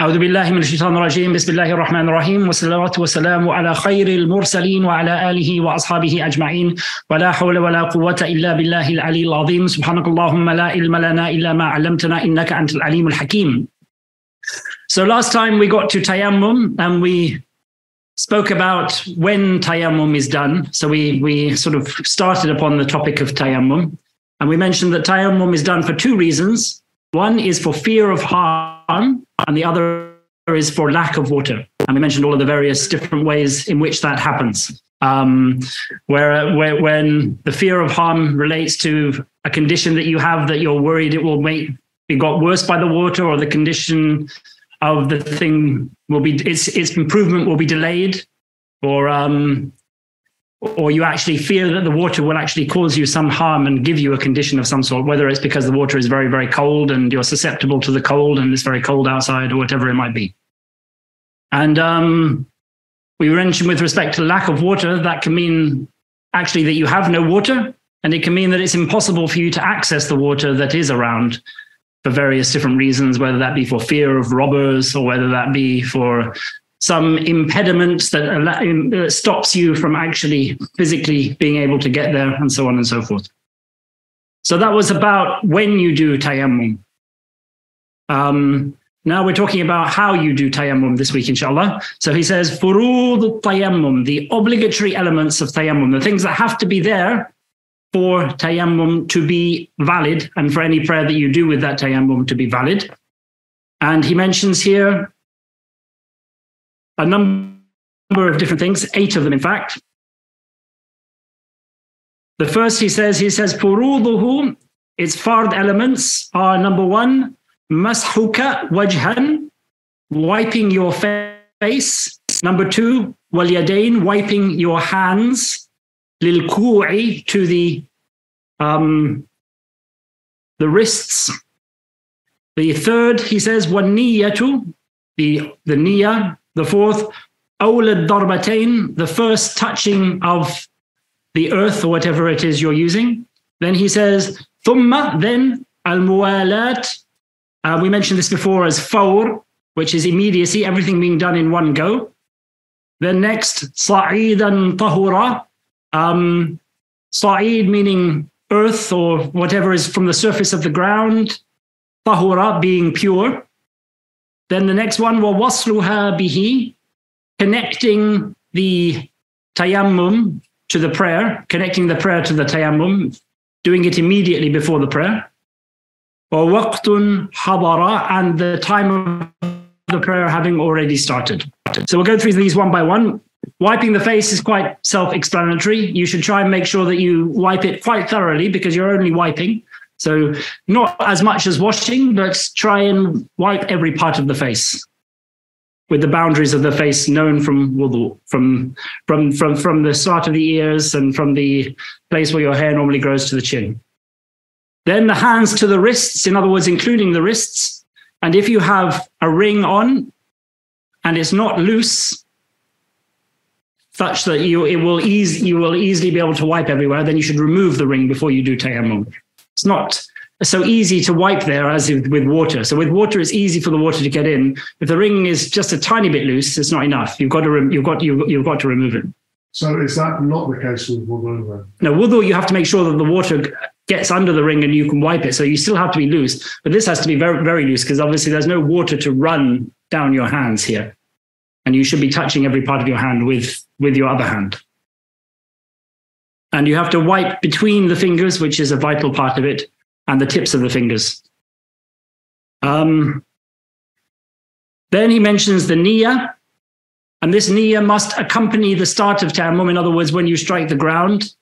أعوذ بالله من الشيطان الرجيم بسم الله الرحمن الرحيم والصلاة والسلام على خير المرسلين وعلى آله وأصحابه أجمعين ولا حول ولا قوة إلا بالله العلي العظيم سبحانك اللهم لا علم لنا إلا ما علمتنا إنك أنت العليم الحكيم. So last time we got to tayammum and we spoke about when tayammum is done. So we sort of started upon the topic of tayammum, and we mentioned that tayammum is done for two reasons. One is for fear of harm, and the other is for lack of water. And we mentioned all of the various different ways in which that happens. Where when the fear of harm relates to a condition that you have that you're worried it will be got worse by the water, or the condition of the thing will be its improvement will be delayed, or you actually fear that the water will actually cause you some harm and give you a condition of some sort, whether it's because the water is very, very cold and you're susceptible to the cold and it's very cold outside, or whatever it might be. And we mentioned with respect to lack of water, that can mean actually that you have no water, and it can mean that it's impossible for you to access the water that is around for various different reasons, whether that be for fear of robbers, or whether that be for some impediment that stops you from actually physically being able to get there, and so on and so forth. So that was about when you do tayammum. Now we're talking about how you do tayammum this week, inshallah. So he says, furud tayammum, the obligatory elements of tayammum, the things that have to be there for tayammum to be valid, and for any prayer that you do with that tayammum to be valid. And he mentions here a number of different things, 8 of them, in fact. The first he says, furuduhu, its fard elements are: number 1, mashuka wajhan, wiping your face. Number 2, wal yadain, wiping your hands. Lil ku'i, to the wrists. The third, he says, wan niyatu, the niyyah. The fourth, awlad darbatain, the first touching of the earth or whatever it is you're using. Then he says, thumma, then al-muwalat. We mentioned this before as fawr, which is immediacy, everything being done in one go. Then next, sa'idan tahura. Sa'id meaning earth or whatever is from the surface of the ground. Tahura being pure. Then the next one, wa wasluha bihi, connecting the tayammum to the prayer, connecting the prayer to the tayammum, doing it immediately before the prayer. Wa waqtun hadara, and the time of the prayer having already started. So we'll go through these one by one. Wiping the face is quite self-explanatory. You should try and make sure that you wipe it quite thoroughly, because you're only wiping. So not as much as washing, but try and wipe every part of the face, with the boundaries of the face known from wudu, from the start of the ears and from the place where your hair normally grows to the chin. Then the hands to the wrists, in other words, including the wrists. And if you have a ring on and it's not loose, such that you will easily be able to wipe everywhere, then you should remove the ring before you do tayammum. It's not so easy to wipe there as with water. So with water, it's easy for the water to get in. If the ring is just a tiny bit loose, it's not enough. You've got to remove it. So is that not the case with wudu then? No, wudu, you have to make sure that the water gets under the ring and you can wipe it. So you still have to be loose, but this has to be very, very loose, because obviously there's no water to run down your hands here. And you should be touching every part of your hand with your other hand. And you have to wipe between the fingers, which is a vital part of it, and the tips of the fingers. Then he mentions the niyyah, and this niyyah must accompany the start of tayammum. In other words, when you strike the ground.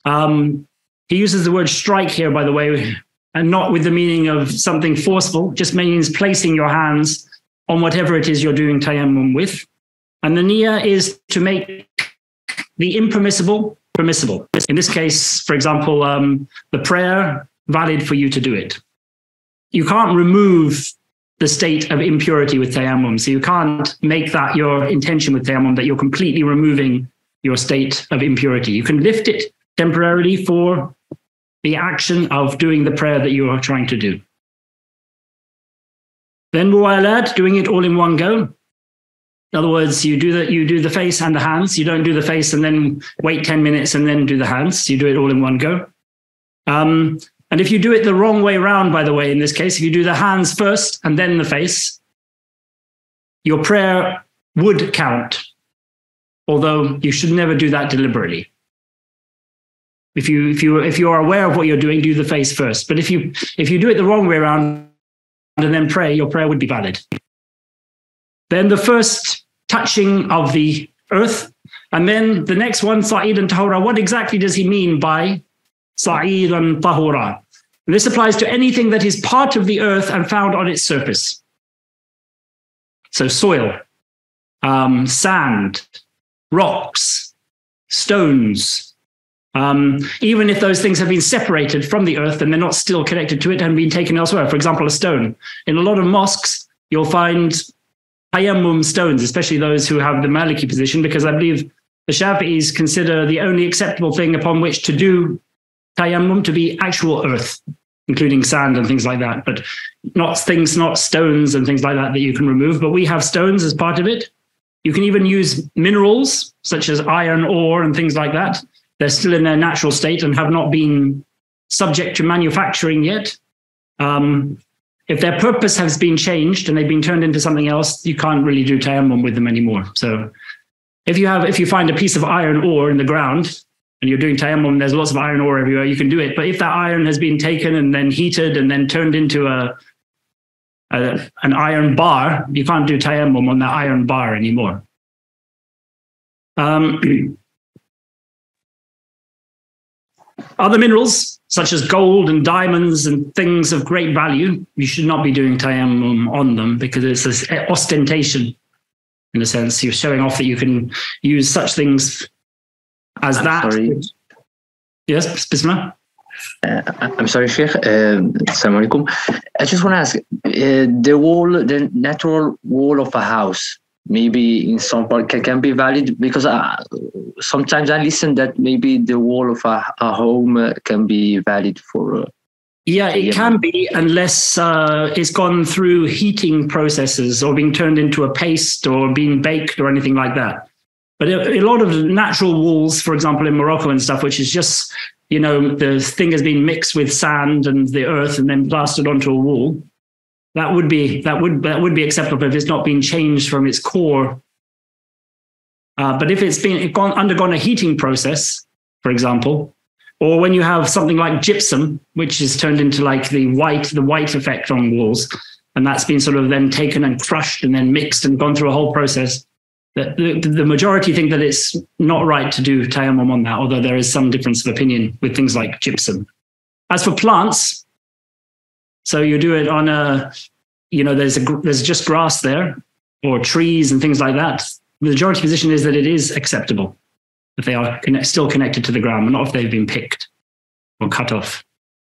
He uses the word strike here, by the way, and not with the meaning of something forceful, just means placing your hands on whatever it is you're doing tayammum with. And the niyyah is to make the impermissible permissible. In this case, for example, the prayer, valid for you to do it. You can't remove the state of impurity with tayammum. So you can't make that your intention with tayammum, that you're completely removing your state of impurity. You can lift it temporarily for the action of doing the prayer that you are trying to do. Then muwalat, doing it all in one go. In other words, you do the face and the hands. You don't do the face and then wait 10 minutes and then do the hands. You do it all in one go. And if you do it the wrong way around, by the way, in this case, if you do the hands first and then the face, your prayer would count, although you should never do that deliberately. If you are aware of what you're doing, do the face first. But if you do it the wrong way around and then pray, your prayer would be valid. Then the first touching of the earth, and then the next one, Sa'id and Tahura. What exactly does he mean by Sa'id and Tahura? And this applies to anything that is part of the earth and found on its surface. So soil, sand, rocks, stones. Even if those things have been separated from the earth and they're not still connected to it and been taken elsewhere. For example, a stone. In a lot of mosques, you'll find tayammum stones, especially those who have the Maliki position, because I believe the Shafi'is consider the only acceptable thing upon which to do tayammum to be actual earth, including sand and things like that, but not stones and things like that you can remove. But we have stones as part of it. You can even use minerals such as iron ore and things like that. They're still in their natural state and have not been subject to manufacturing yet. If their purpose has been changed and they've been turned into something else, you can't really do tayammum with them anymore. So if you find a piece of iron ore in the ground and you're doing tayammum, there's lots of iron ore everywhere, you can do it. But if that iron has been taken and then heated and then turned into an iron bar, you can't do tayammum on that iron bar anymore. Other minerals, such as gold and diamonds and things of great value, you should not be doing tayammum on them because it's an ostentation, in a sense. You're showing off that you can use such things as that. Sorry. Yes, Bismillah? I'm sorry, Sheikh. Assalamu alaikum. I just want to ask, the natural wall of a house, maybe in some part can be valid, because sometimes I listen that maybe the wall of a home can be valid for. Yeah, it can be, unless it's gone through heating processes or being turned into a paste or being baked or anything like that. But a lot of natural walls, for example, in Morocco and stuff, which is just, the thing has been mixed with sand and the earth and then plastered onto a wall. That would be acceptable if it's not been changed from its core. But if it's undergone a heating process, for example, or when you have something like gypsum, which is turned into like the white effect on walls, and that's been sort of then taken and crushed and then mixed and gone through a whole process, the majority think that it's not right to do tayammum on that, although there is some difference of opinion with things like gypsum. As for plants, so you do it on there's just grass there or trees and things like that. The majority position is that it is acceptable if they are still connected to the ground, but not if they've been picked or cut off.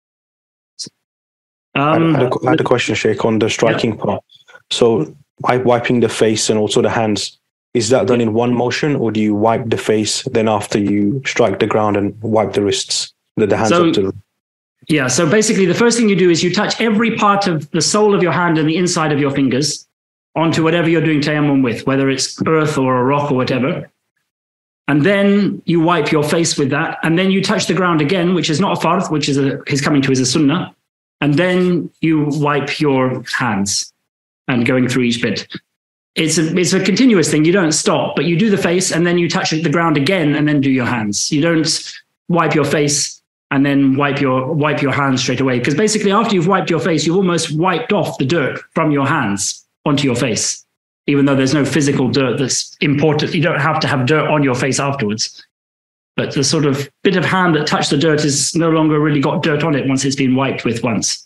I had a question, Sheikh, on the striking part. So wiping the face and also the hands, is that done in one motion, or do you wipe the face, then after you strike the ground and wipe the wrists, the hands up to? Yeah, so basically the first thing you do is you touch every part of the sole of your hand and the inside of your fingers onto whatever you're doing tayammum with, whether it's earth or a rock or whatever. And then you wipe your face with that. And then you touch the ground again, which is not a fard, which is coming to as a sunnah. And then you wipe your hands and going through each bit. It's a continuous thing. You don't stop, but you do the face and then you touch the ground again and then do your hands. You don't wipe your face and then wipe your hands straight away. Because basically after you've wiped your face, you've almost wiped off the dirt from your hands onto your face, even though there's no physical dirt that's important. You don't have to have dirt on your face afterwards. But the sort of bit of hand that touched the dirt is no longer really got dirt on it once it's been wiped with once.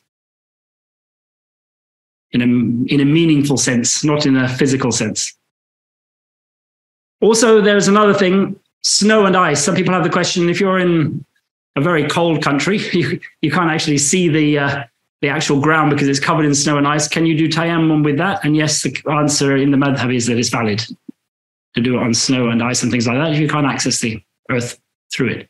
In a meaningful sense, not in a physical sense. Also, there's another thing, snow and ice. Some people have the question, if you're in a very cold country, you can't actually see the actual ground because it's covered in snow and ice. Can you do tayammum with that? And yes, the answer in the madhab is that it's valid to do it on snow and ice and things like that if you can't access the earth through it.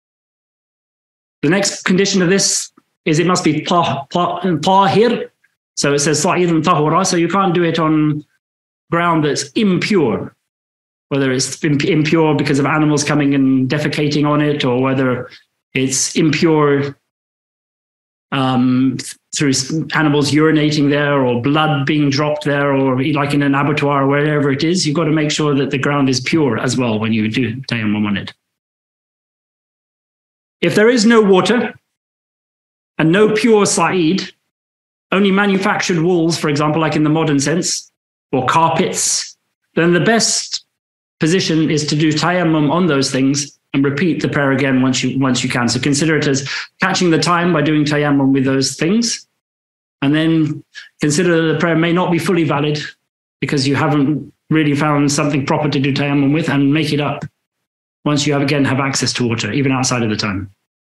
The next condition of this is it must be tahir. So it says sa'idun tahura, so you can't do it on ground that's impure, whether it's impure because of animals coming and defecating on it, or whether it's impure through animals urinating there, or blood being dropped there, or like in an abattoir or wherever it is. You've got to make sure that the ground is pure as well when you do tayammum on it. If there is no water and no pure sa'id, only manufactured walls, for example, like in the modern sense, or carpets, then the best position is to do tayammum on those things and repeat the prayer again once you can. So consider it as catching the time by doing tayammum with those things. And then consider that the prayer may not be fully valid because you haven't really found something proper to do tayammum with, and make it up once you have access to water, even outside of the time.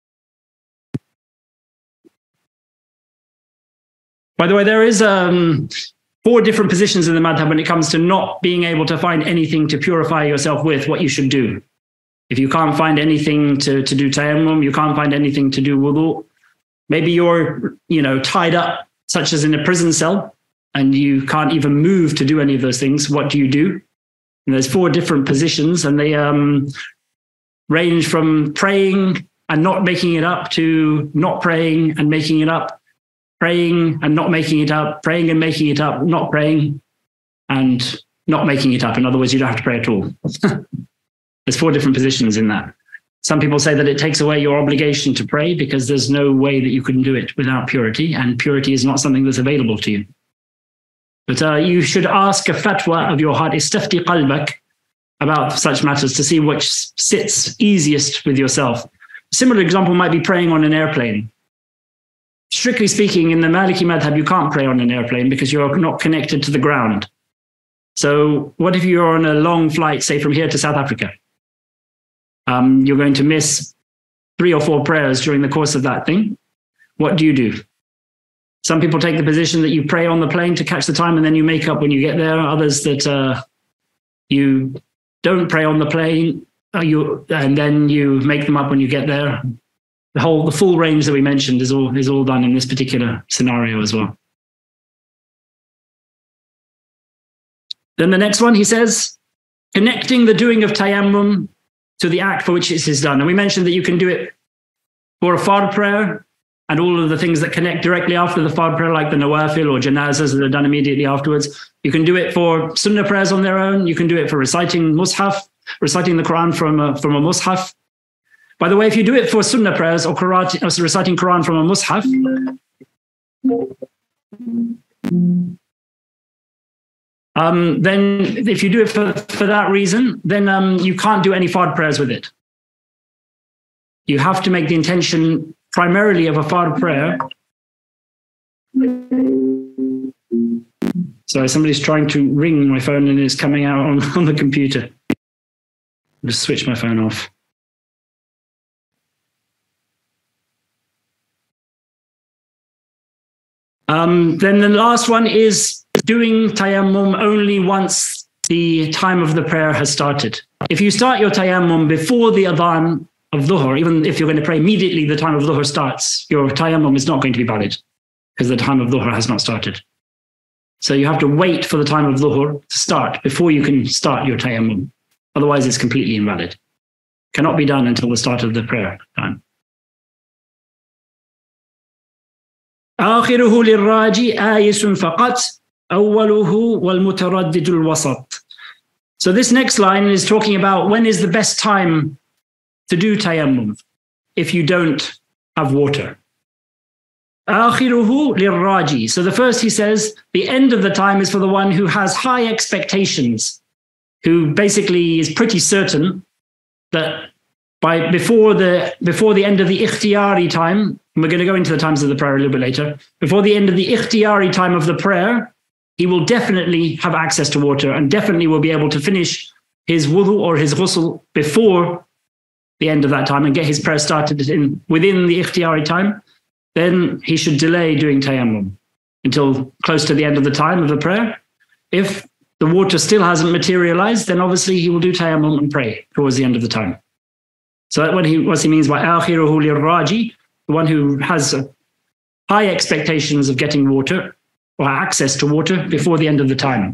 By the way, there is 4 different positions in the madhab when it comes to not being able to find anything to purify yourself with, what you should do. If you can't find anything to do tayammum, you can't find anything to do wudu, maybe you're tied up, such as in a prison cell, and you can't even move to do any of those things. What do you do? And there's 4 different positions, and they range from praying and not making it up to not praying and making it up, praying and not making it up, praying and making it up, not praying and not making it up. In other words, you don't have to pray at all. There's 4 different positions in that. Some people say that it takes away your obligation to pray because there's no way that you can do it without purity, and purity is not something that's available to you. But you should ask a fatwa of your heart, istafti qalbak, about such matters to see which sits easiest with yourself. A similar example might be praying on an airplane. Strictly speaking, in the Maliki madhab, you can't pray on an airplane because you're not connected to the ground. So what if you're on a long flight, say from here to South Africa? You're going to miss 3 or 4 prayers during the course of that thing. What do you do? Some people take the position that you pray on the plane to catch the time and then you make up when you get there. Others that you don't pray on the plane and then you make them up when you get there. The full range that we mentioned is all done in this particular scenario as well. Then the next one, he says, connecting the doing of tayammum to the act for which it is done. And we mentioned that you can do it for a fard prayer and all of the things that connect directly after the fard prayer, like the nawafil or janazas that are done immediately afterwards. You can do it for sunnah prayers on their own. You can do it for reciting mushaf, reciting the Quran from a mushaf. By the way, if you do it for sunnah prayers or reciting Quran from a mushaf, then if you do it for that reason, then you can't do any fard prayers with it. You have to make the intention primarily of a fard prayer. Sorry, somebody's trying to ring my phone and it's coming out on the computer. I'll just switch my phone off. Then the last one is doing tayammum only once the time of the prayer has started. If you start your tayammum before the adhan of dhuhr, even if you're going to pray immediately the time of dhuhr starts, your tayammum is not going to be valid because the time of dhuhr has not started. So you have to wait for the time of dhuhr to start before you can start your tayammum. Otherwise, it's completely invalid. Cannot be done until the start of the prayer time. آخره للراجي آيس فقط أوله والمتردد الوسط. So this next line is talking about when is the best time to do tayammum if you don't have water. آخره للراجي. So the first he says, the end of the time is for the one who has high expectations, who basically is pretty certain that before the end of the ikhtiyari time, and we're going to go into the times of the prayer a little bit later, before the end of the ikhtiyari time of the prayer, he will definitely have access to water and definitely will be able to finish his wudu or his ghusl before the end of that time and get his prayer started within the ikhtiyari time. Then he should delay doing tayammum until close to the end of the time of the prayer. If the water still hasn't materialized, then obviously he will do tayammum and pray towards the end of the time. So what he means by akhiruhu lirraji, the one who has high expectations of getting water, or access to water before the end of the time.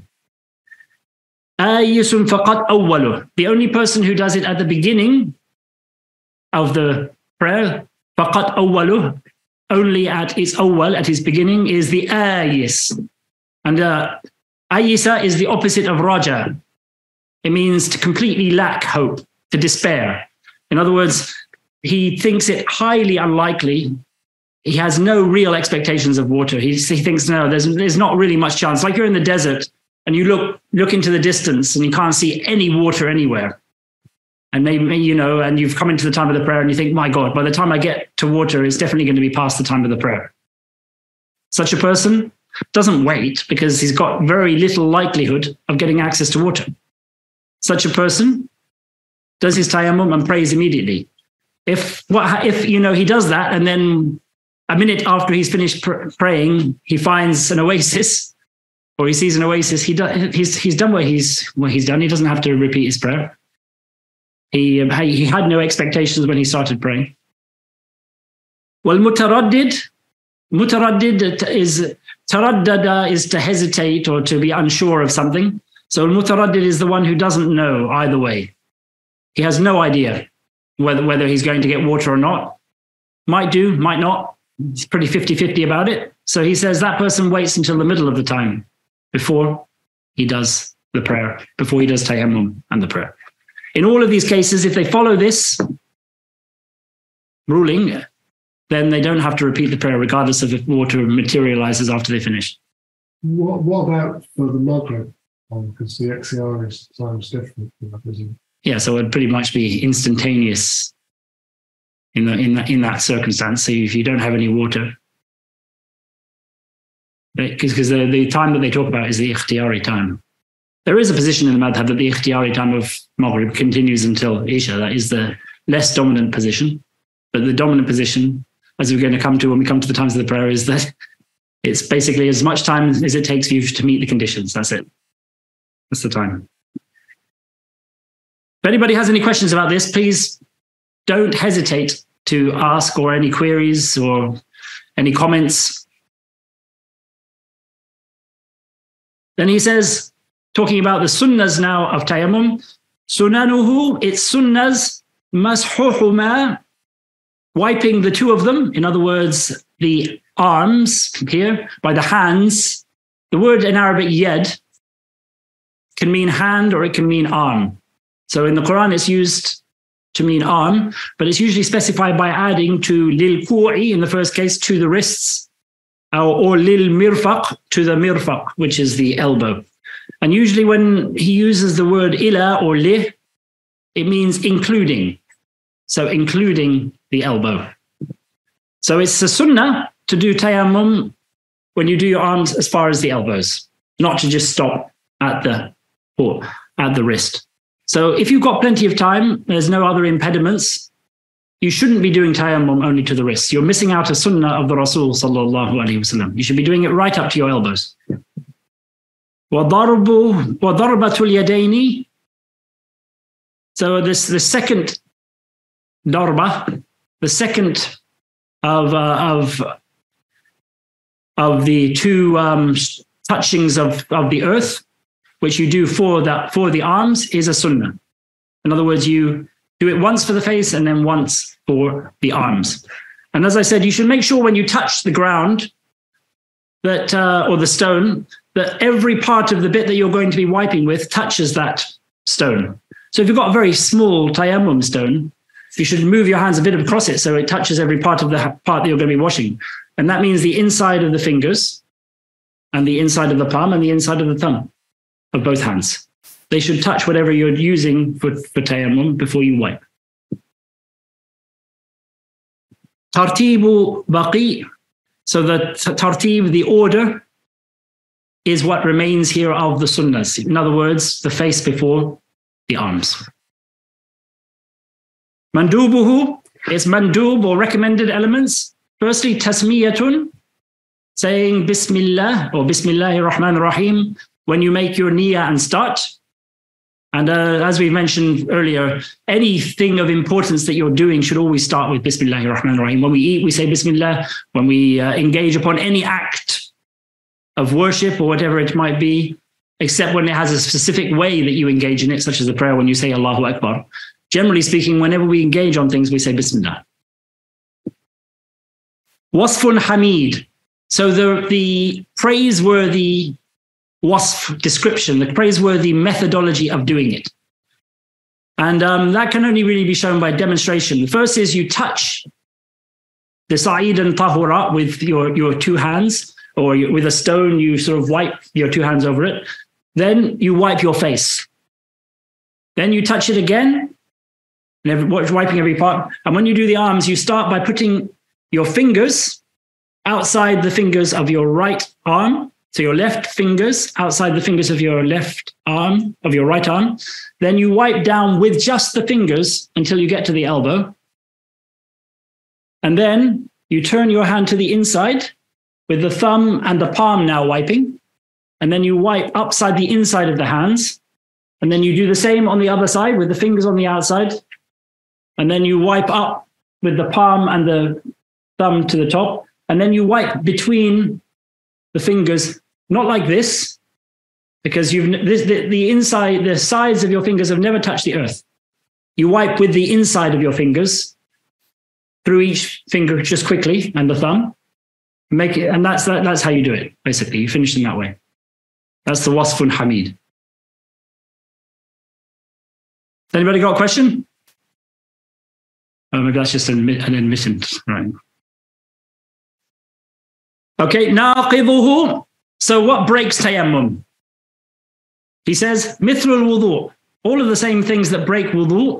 آيس فقط أوله. The only person who does it at the beginning of the prayer, فقط أوله, only at its awwal, at his beginning, is the ayis. And ayisa is the opposite of raja. It means to completely lack hope, to despair. In other words, he thinks it highly unlikely. He has no real expectations of water. He thinks, no, there's not really much chance. Like you're in the desert and you look into the distance and you can't see any water anywhere. And maybe, and you've come into the time of the prayer and you think, my God, by the time I get to water, it's definitely going to be past the time of the prayer. Such a person doesn't wait because he's got very little likelihood of getting access to water. Such a person does his tayammum and prays immediately. If he does that and then a minute after he's finished praying, he finds an oasis or he sees an oasis, he's done what he's done. He doesn't have to repeat his prayer. He had no expectations when he started praying. Well, mutaraddid is taraddada is to hesitate or to be unsure of something. So mutaraddid is the one who doesn't know either way. He has no idea whether he's going to get water or not. Might do, might not. He's pretty 50-50 about it. So he says that person waits until the middle of the time before he does the prayer, before he does tayammum and the prayer. In all of these cases, if they follow this ruling, then they don't have to repeat the prayer regardless of if water materializes after they finish. What about for the Maghrib? Because the XCR time is different, isn't it? Yeah, so it would pretty much be instantaneous in that circumstance. So if you don't have any water, because the time that they talk about is the ikhtiyari time. There is a position in the madhab that the ikhtiyari time of Maghrib continues until Isha. That is the less dominant position. But the dominant position, as we're going to come to when we come to the times of the prayer, is that it's basically as much time as it takes for you to meet the conditions. That's it. That's the time. If anybody has any questions about this, please don't hesitate to ask, or any queries or any comments. Then he says, talking about the sunnahs now of tayammum, sunanuhu, its sunnahs, mashuhuma, wiping the two of them. In other words, the arms here by the hands. The word in Arabic yad can mean hand or it can mean arm. So in the Quran, it's used to mean arm, but it's usually specified by adding to lil ku'i in the first case to the wrists, or lil mirfaq to the mirfaq, which is the elbow. And usually when he uses the word ila or lih, it means including. So including the elbow. So it's a sunnah to do tayammum when you do your arms as far as the elbows, not to just stop at the wrist. So if you've got plenty of time, there's no other impediments, you shouldn't be doing tayammum only to the wrists. You're missing out a sunnah of the Rasul sallallahu alaihi wasallam. You should be doing it right up to your elbows. وَضَرْبَةُ الْيَدَيْنِ. So the second darba, the second of the two touchings of the earth, which you do for the arms, is a sunnah. In other words, you do it once for the face and then once for the arms. And as I said, you should make sure when you touch the ground that or the stone, that every part of the bit that you're going to be wiping with touches that stone. So if you've got a very small tayammum stone, you should move your hands a bit across it so it touches every part of the part that you're going to be washing. And that means the inside of the fingers and the inside of the palm and the inside of the thumb of both hands. They should touch whatever you're using for tayammum before you wipe. Tartibu baqi. So the tartib, the order, is what remains here of the sunnahs. In other words, the face before the arms. Mandubuhu is mandub or recommended elements. Firstly, tasmiyatun, saying Bismillah or Bismillahir Rahmanir Rahim when you make your niyyah and start. And as we mentioned earlier, anything of importance that you're doing should always start with Bismillahir Rahmanir Rahim. When we eat, we say Bismillah. When we engage upon any act of worship or whatever it might be, except when it has a specific way that you engage in it, such as the prayer when you say Allahu Akbar. Generally speaking, whenever we engage on things, we say Bismillah. Wasfun Hamid. So the praiseworthy wasf description, the praiseworthy methodology of doing it. And that can only really be shown by demonstration. The first is you touch the Sa'id and Tahura with your two hands, or with a stone, you sort of wipe your two hands over it. Then you wipe your face. Then you touch it again, wiping every part. And when you do the arms, you start by putting your fingers outside the fingers of your right arm. So your left fingers outside the fingers of your left arm, of your right arm. Then you wipe down with just the fingers until you get to the elbow. And then you turn your hand to the inside with the thumb and the palm now wiping. And then you wipe upside the inside of the hands. And then you do the same on the other side with the fingers on the outside. And then you wipe up with the palm and the thumb to the top. And then you wipe between the fingers, not like this, because the inside, the sides of your fingers have never touched the earth. You wipe with the inside of your fingers through each finger just quickly, and the thumb. Make it, and that's how you do it, basically. You finish them that way. That's the Wasfun Hamid. Anybody got a question? Oh, maybe that's just an admittance, right? Okay, naqiduhu. So what breaks tayammum? He says, mithlul wudu. All of the same things that break wudu.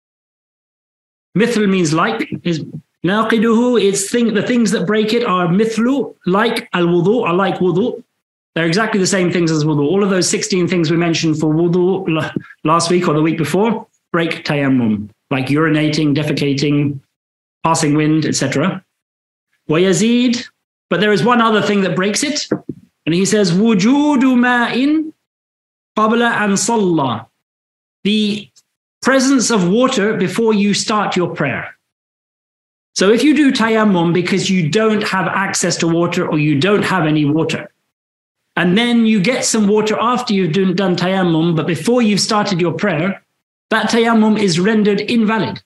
Mithl means like. Naqiduhu, the things that break it are mithlu, like al-wudu, are like wudu. They're exactly the same things as wudu. All of those 16 things we mentioned for wudu last week or the week before break tayammum, like urinating, defecating, passing wind, etc. Wa yazid. But there is one other thing that breaks it. And he says, wujudu ma'in qabla an salla. The presence of water before you start your prayer. So if you do tayammum because you don't have access to water or you don't have any water, and then you get some water after you've done tayammum, but before you've started your prayer, that tayammum is rendered invalid.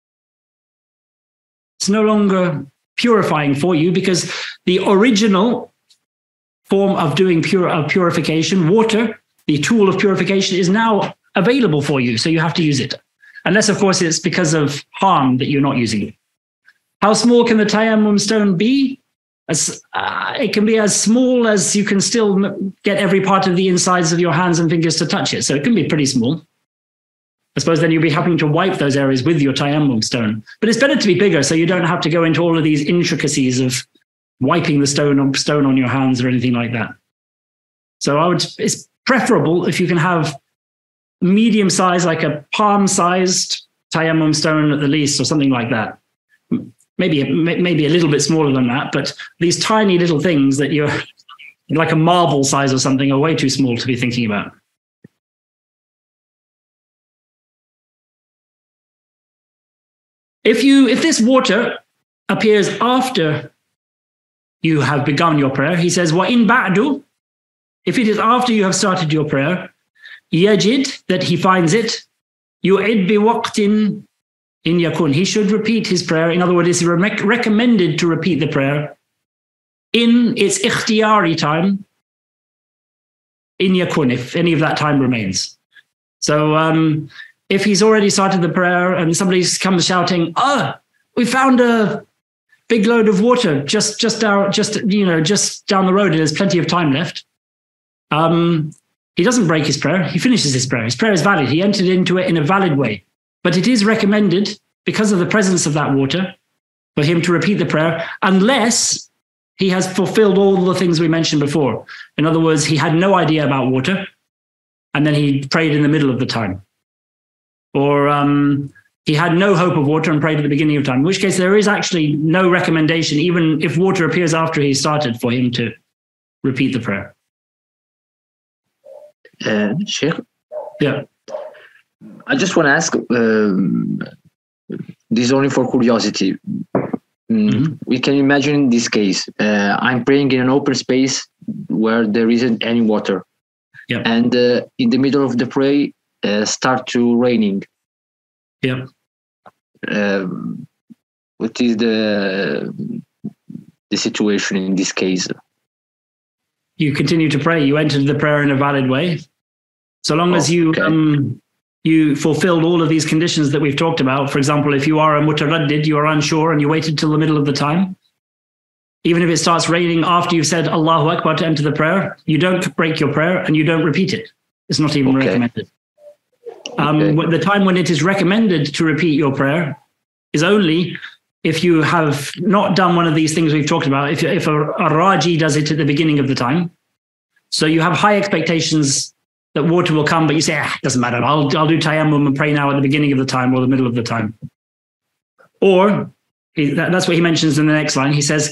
It's no longer purifying for you because the original form of doing purification, water, the tool of purification, is now available for you, so you have to use it. Unless, of course, it's because of harm that you're not using it. How small can the tayammum stone be? It can be as small as you can still get every part of the insides of your hands and fingers to touch it. So it can be pretty small. I suppose then you'll be having to wipe those areas with your tayammum stone. But it's better to be bigger so you don't have to go into all of these intricacies of wiping the stone on your hands or anything like that. So it's preferable if you can have medium size, like a palm-sized tayammum stone at the least, or something like that. Maybe a little bit smaller than that, but these tiny little things that you're like a marble size or something are way too small to be thinking about. If this water appears after you have begun your prayer, he says, wa in ba'du, if it is after you have started your prayer, yajid, that he finds it, yu'id bi waqtin in yakun, he should repeat his prayer. In other words, it's recommended to repeat the prayer in its ikhtiyari time, in yakun, if any of that time remains. So if he's already started the prayer and somebody comes shouting, "Oh, we found a big load of water just down the road, and there's plenty of time left," he doesn't break his prayer. He finishes his prayer. His prayer is valid. He entered into it in a valid way. But it is recommended, because of the presence of that water, for him to repeat the prayer, unless he has fulfilled all the things we mentioned before. In other words, he had no idea about water, and then he prayed in the middle of the time. Or he had no hope of water and prayed at the beginning of time, in which case there is actually no recommendation, even if water appears after he started, for him to repeat the prayer. Sheikh? Yeah. I just want to ask, this is only for curiosity. We can imagine in this case, I'm praying in an open space where there isn't any water. Yep. And in the middle of the prayer, start to raining. Yep. What is the situation in this case? You continue to pray. You entered the prayer in a valid way. So long as you you fulfilled all of these conditions that we've talked about. For example, if you are a mutaraddid, you are unsure and you waited till the middle of the time, even if it starts raining after you've said Allahu Akbar to enter the prayer, you don't break your prayer and you don't repeat it. It's not even recommended. The time when it is recommended to repeat your prayer is only if you have not done one of these things we've talked about. If a raji does it at the beginning of the time, so you have high expectations that water will come, but you say, it doesn't matter. I'll do tayammum and pray now at the beginning of the time or the middle of the time. Or that's what he mentions in the next line. He says,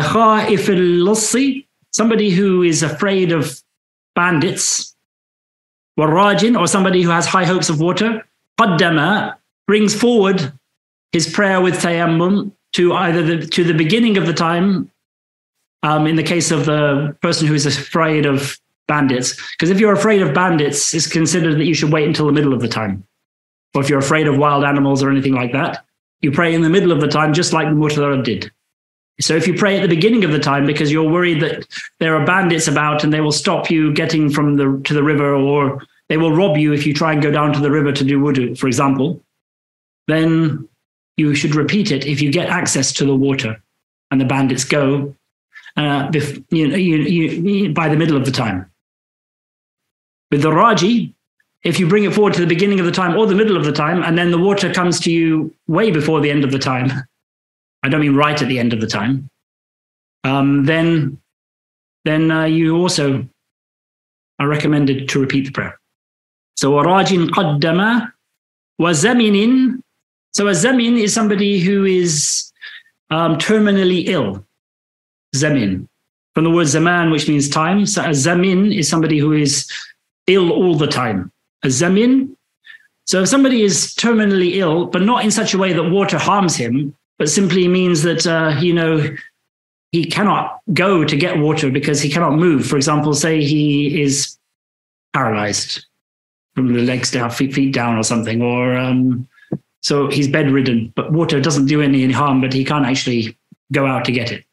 somebody who is afraid of bandits, warajin, or somebody who has high hopes of water, qaddama, brings forward his prayer with tayammum to either to the beginning of the time, in the case of the person who is afraid of bandits. Because if you're afraid of bandits, it's considered that you should wait until the middle of the time. Or if you're afraid of wild animals or anything like that, you pray in the middle of the time, just like the Mutadar did. So if you pray at the beginning of the time because you're worried that there are bandits about and they will stop you getting to the river, or they will rob you if you try and go down to the river to do wudu, for example, then you should repeat it if you get access to the water and the bandits go by the middle of the time. With the raji, if you bring it forward to the beginning of the time or the middle of the time, and then the water comes to you way before the end of the time, I don't mean right at the end of the time, then you also are recommended to repeat the prayer. So warajin qaddama wa zaminin. So a zamin is somebody who is terminally ill. Zamin, from the word zaman, which means time. So a zamin is somebody who is ill all the time. A zamin. So if somebody is terminally ill, but not in such a way that water harms him, but simply means that, he cannot go to get water because he cannot move. For example, say he is paralyzed from the legs down, feet down or something, or so he's bedridden, but water doesn't do any harm, but he can't actually go out to get it.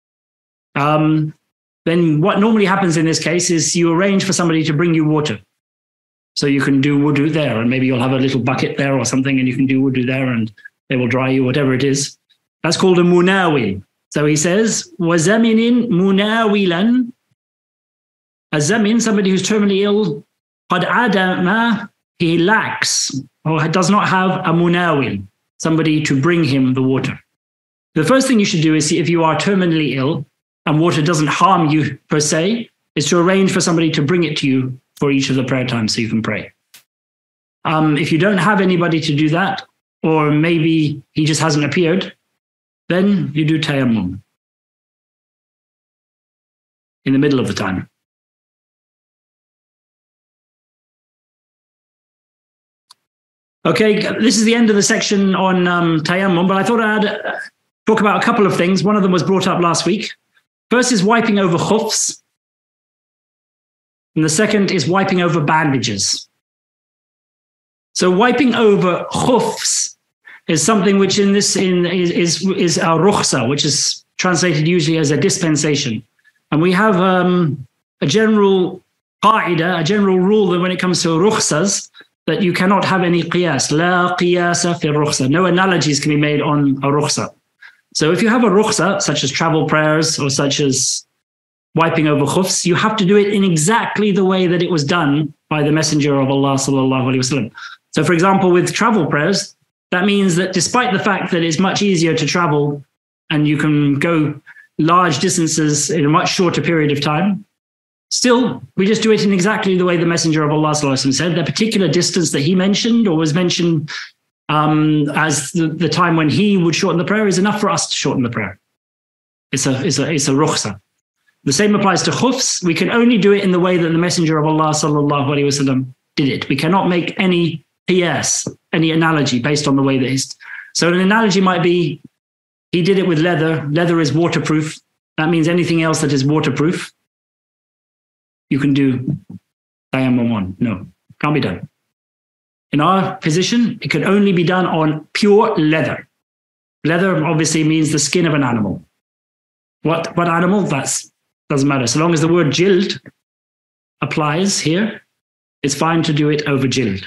Then what normally happens in this case is you arrange for somebody to bring you water. So you can do wudu there, and maybe you'll have a little bucket there or something, and you can do wudu there, and they will dry you, whatever it is. That's called a munawil. So he says, وَزَمِنٍ مُنَاوِلًا. A zamin, somebody who's terminally ill, قَدْ عَدَمَ, he lacks or does not have a munawil, somebody to bring him the water. The first thing you should do is see if you are terminally ill and water doesn't harm you per se, is to arrange for somebody to bring it to you for each of the prayer times so you can pray. If you don't have anybody to do that, or maybe he just hasn't appeared, then you do tayammum in the middle of the time. Okay, this is the end of the section on tayammum, but I thought I'd talk about a couple of things. One of them was brought up last week. First is wiping over khufs, and the second is wiping over bandages. So wiping over khufs is something which is a rukhsa, which is translated usually as a dispensation. And we have a general qaida, a general rule that when it comes to rukhsas, that you cannot have any qiyas. La qiyasa fi rukhsa. No analogies can be made on a rukhsa. So if you have a rukhsa, such as travel prayers or such as wiping over khufs, you have to do it in exactly the way that it was done by the Messenger of Allah sallallahu alaihi wasallam. So for example, with travel prayers, that means that despite the fact that it's much easier to travel and you can go large distances in a much shorter period of time, still, we just do it in exactly the way the Messenger of Allah sallallahu alaihi wasallam said. The particular distance that he mentioned or was mentioned as the time when he would shorten the prayer is enough for us to shorten the prayer. It's a rukhsa. The same applies to khufs. We can only do it in the way that the Messenger of Allah sallallahu alaihi wasallam did it. We cannot make any qiyas, any analogy based on the way that is. So an analogy might be, He did it with leather. Leather is waterproof. That means anything else that is waterproof, you can do tayammum on. No, can't be done. In our position, it can only be done on pure leather. Leather obviously means the skin of an animal. What animal? That doesn't matter. So long as the word jild applies here, it's fine to do it over jild.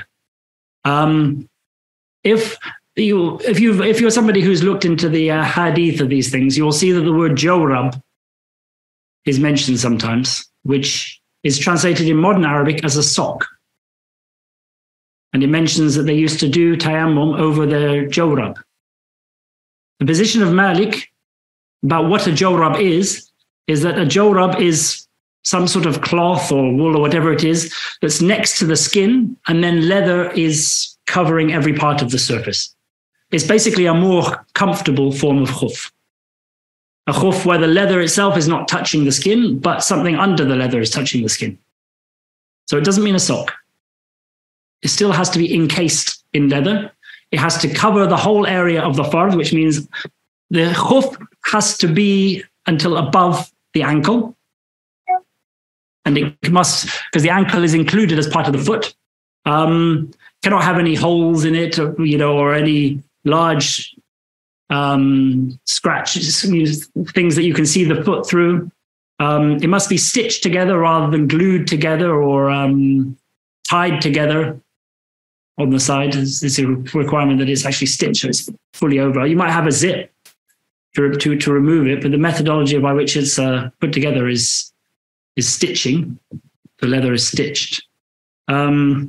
If you're somebody who's looked into the hadith of these things, you'll see that the word jawrab is mentioned sometimes, which is translated in modern Arabic as a sock. And it mentions that they used to do tayammum over their jawrab. The position of Malik about what a jawrab is that a jawrab is some sort of cloth or wool or whatever it is that's next to the skin, and then leather is covering every part of the surface. It's basically a more comfortable form of khuf. A khuf where the leather itself is not touching the skin, but something under the leather is touching the skin. So it doesn't mean a sock. It still has to be encased in leather. It has to cover the whole area of the fard, which means the khuf has to be until above the ankle. And it must, because the ankle is included as part of the foot. Cannot have any holes in it, or any large scratches, things that you can see the foot through. It must be stitched together rather than glued together or tied together on the side. It's a requirement that it's actually stitched, so it's fully over. You might have a zip to remove it, but the methodology by which it's put together is stitching. The leather is stitched. Can't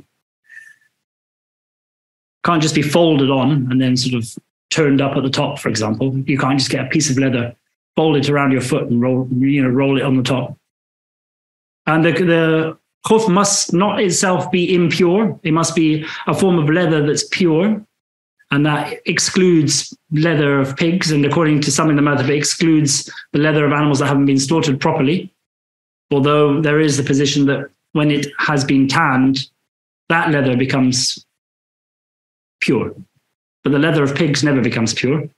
just be folded on and then sort of turned up at the top, for example. You can't just get a piece of leather, fold it around your foot and roll it on the top. And the khuf must not itself be impure. It must be a form of leather that's pure. And that excludes leather of pigs. And according to some in the madhab, it excludes the leather of animals that haven't been slaughtered properly. Although there is the position that when it has been tanned, that leather becomes pure. But the leather of pigs never becomes pure.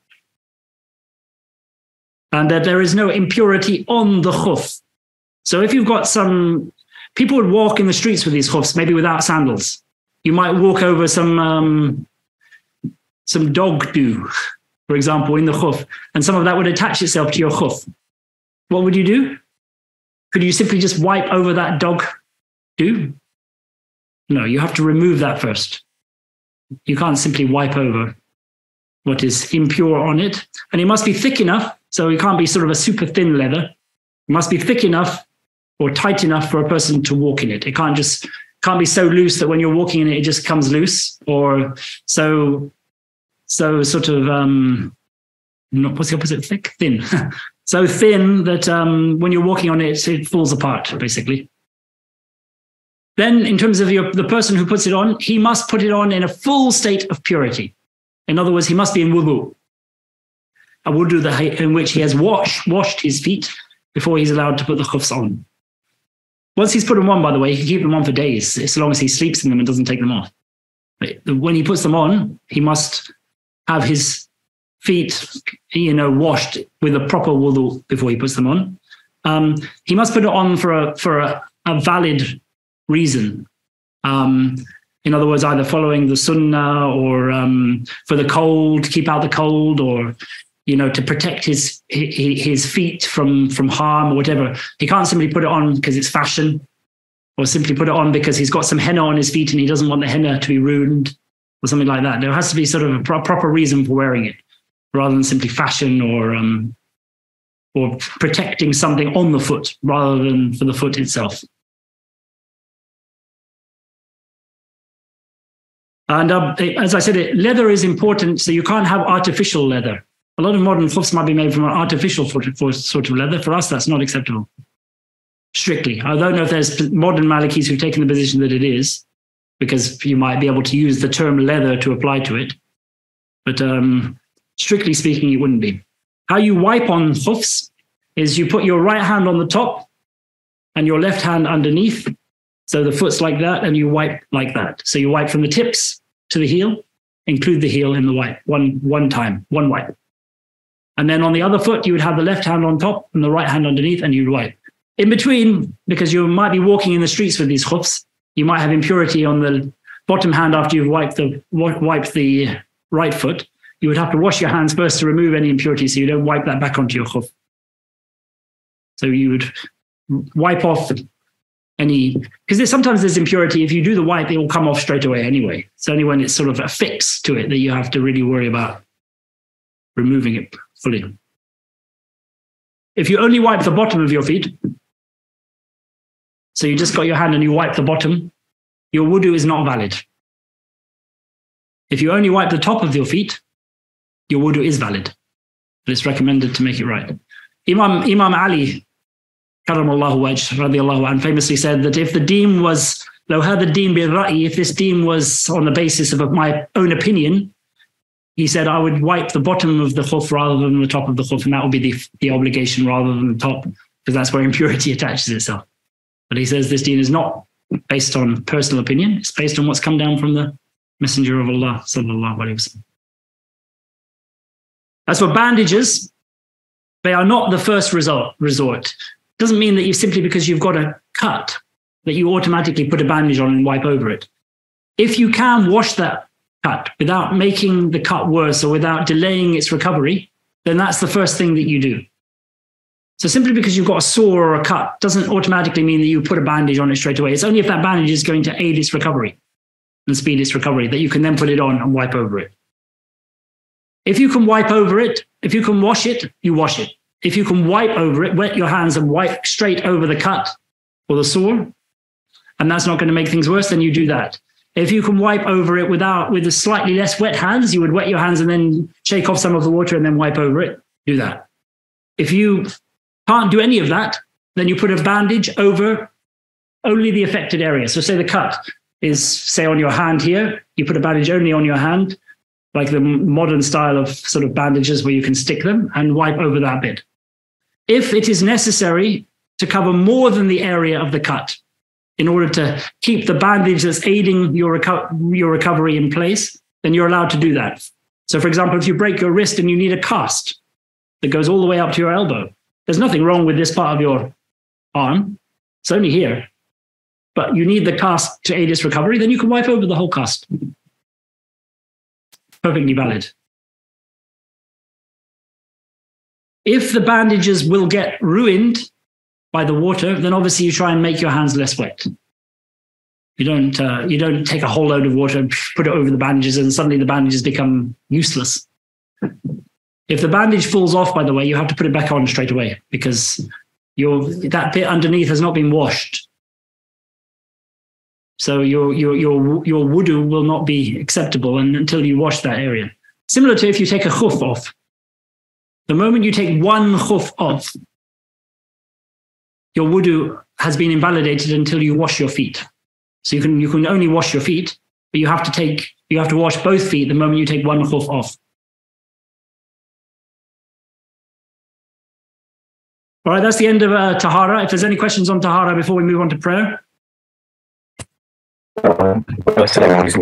And that there is no impurity on the khuf. So if you've got people would walk in the streets with these khufs, maybe without sandals. You might walk over some dog dew, for example, in the khuf, and some of that would attach itself to your khuf. What would you do? Could you simply just wipe over that dog dew? No, you have to remove that first. You can't simply wipe over what is impure on it. And it must be thick enough, so it can't be sort of a super thin leather. It must be thick enough or tight enough for a person to walk in it. It can't be so loose that when you're walking in it, it just comes loose, or so sort of, what's the opposite? Thick? Thin. So thin that when you're walking on it, it falls apart, basically. Then in terms of the person who puts it on, he must put it on in a full state of purity. In other words, he must be in wudu. A wudu in which he has washed his feet before he's allowed to put the khufs on. Once he's put them on, by the way, he can keep them on for days, as long as he sleeps in them and doesn't take them off. When he puts them on, he must have his feet, washed with a proper wudu before he puts them on. He must put it on for a valid reason. In other words, either following the sunnah or for the cold, keep out the cold, or to protect his feet from harm or whatever. He can't simply put it on because it's fashion, or simply put it on because he's got some henna on his feet and he doesn't want the henna to be ruined or something like that. There has to be sort of a proper reason for wearing it, rather than simply fashion or protecting something on the foot rather than for the foot itself. And as I said, leather is important, so you can't have artificial leather. A lot of modern khufs might be made from an artificial sort of leather. For us, that's not acceptable, strictly. I don't know if there's modern Malikis who've taken the position that it is, because you might be able to use the term leather to apply to it. But strictly speaking, it wouldn't be. How you wipe on khufs is you put your right hand on the top and your left hand underneath. So the foot's like that, and you wipe like that. So you wipe from the tips to the heel, include the heel in the wipe, one time, one wipe. And then on the other foot, you would have the left hand on top and the right hand underneath, and you'd wipe. In between, because you might be walking in the streets with these khufs, you might have impurity on the bottom hand after you've wiped the right foot. You would have to wash your hands first to remove any impurity, so you don't wipe that back onto your khuf. So you would wipe off any, because sometimes there's impurity. If you do the wipe, it will come off straight away anyway. It's only when it's sort of affixed to it that you have to really worry about removing it fully. If you only wipe the bottom of your feet, so you just got your hand and you wipe the bottom, your wudu is not valid. If you only wipe the top of your feet, your wudu is valid. But it's recommended to make it right. Imam Ali, Karamallahu wajh, radiallahu anhu, famously said that if the deen was, لو هذا الدين بالرأي, if this deen was on the basis of my own opinion, he said I would wipe the bottom of the khuf rather than the top of the khuf, and that would be the obligation rather than the top, because that's where impurity attaches itself. But he says this deen is not based on personal opinion, it's based on what's come down from the Messenger of Allah, sallallahu alaihi wasallam. As for bandages, they are not the first resort. Doesn't mean that you simply because you've got a cut that you automatically put a bandage on and wipe over it. If you can wash that cut without making the cut worse or without delaying its recovery, then that's the first thing that you do. So simply because you've got a sore or a cut doesn't automatically mean that you put a bandage on it straight away. It's only if that bandage is going to aid its recovery and speed its recovery that you can then put it on and wipe over it. If you can wipe over it, if you can wash it, you wash it. If you can wipe over it, wet your hands and wipe straight over the cut or the sore, and that's not going to make things worse, then you do that. If you can wipe over it with a slightly less wet hands, you would wet your hands and then shake off some of the water and then wipe over it. Do that. If you can't do any of that, then you put a bandage over only the affected area. So say the cut is, say, on your hand here, you put a bandage only on your hand, like the modern style of sort of bandages where you can stick them, and wipe over that bit. If it is necessary to cover more than the area of the cut in order to keep the bandage that's aiding your recovery in place, then you're allowed to do that. So for example, if you break your wrist and you need a cast that goes all the way up to your elbow, there's nothing wrong with this part of your arm. It's only here. But you need the cast to aid its recovery, then you can wipe over the whole cast. Perfectly valid. If the bandages will get ruined by the water, then obviously you try and make your hands less wet. You don't take a whole load of water and put it over the bandages and suddenly the bandages become useless. If the bandage falls off, by the way, you have to put it back on straight away because that bit underneath has not been washed. So your wudu will not be acceptable until you wash that area. Similar to if you take a khuf off. The moment you take one khuf off, your wudu has been invalidated until you wash your feet. So you can only wash your feet, but you have to wash both feet the moment you take one khuf off. All right, that's the end of Tahara. If there's any questions on Tahara before we move on to prayer. Regarding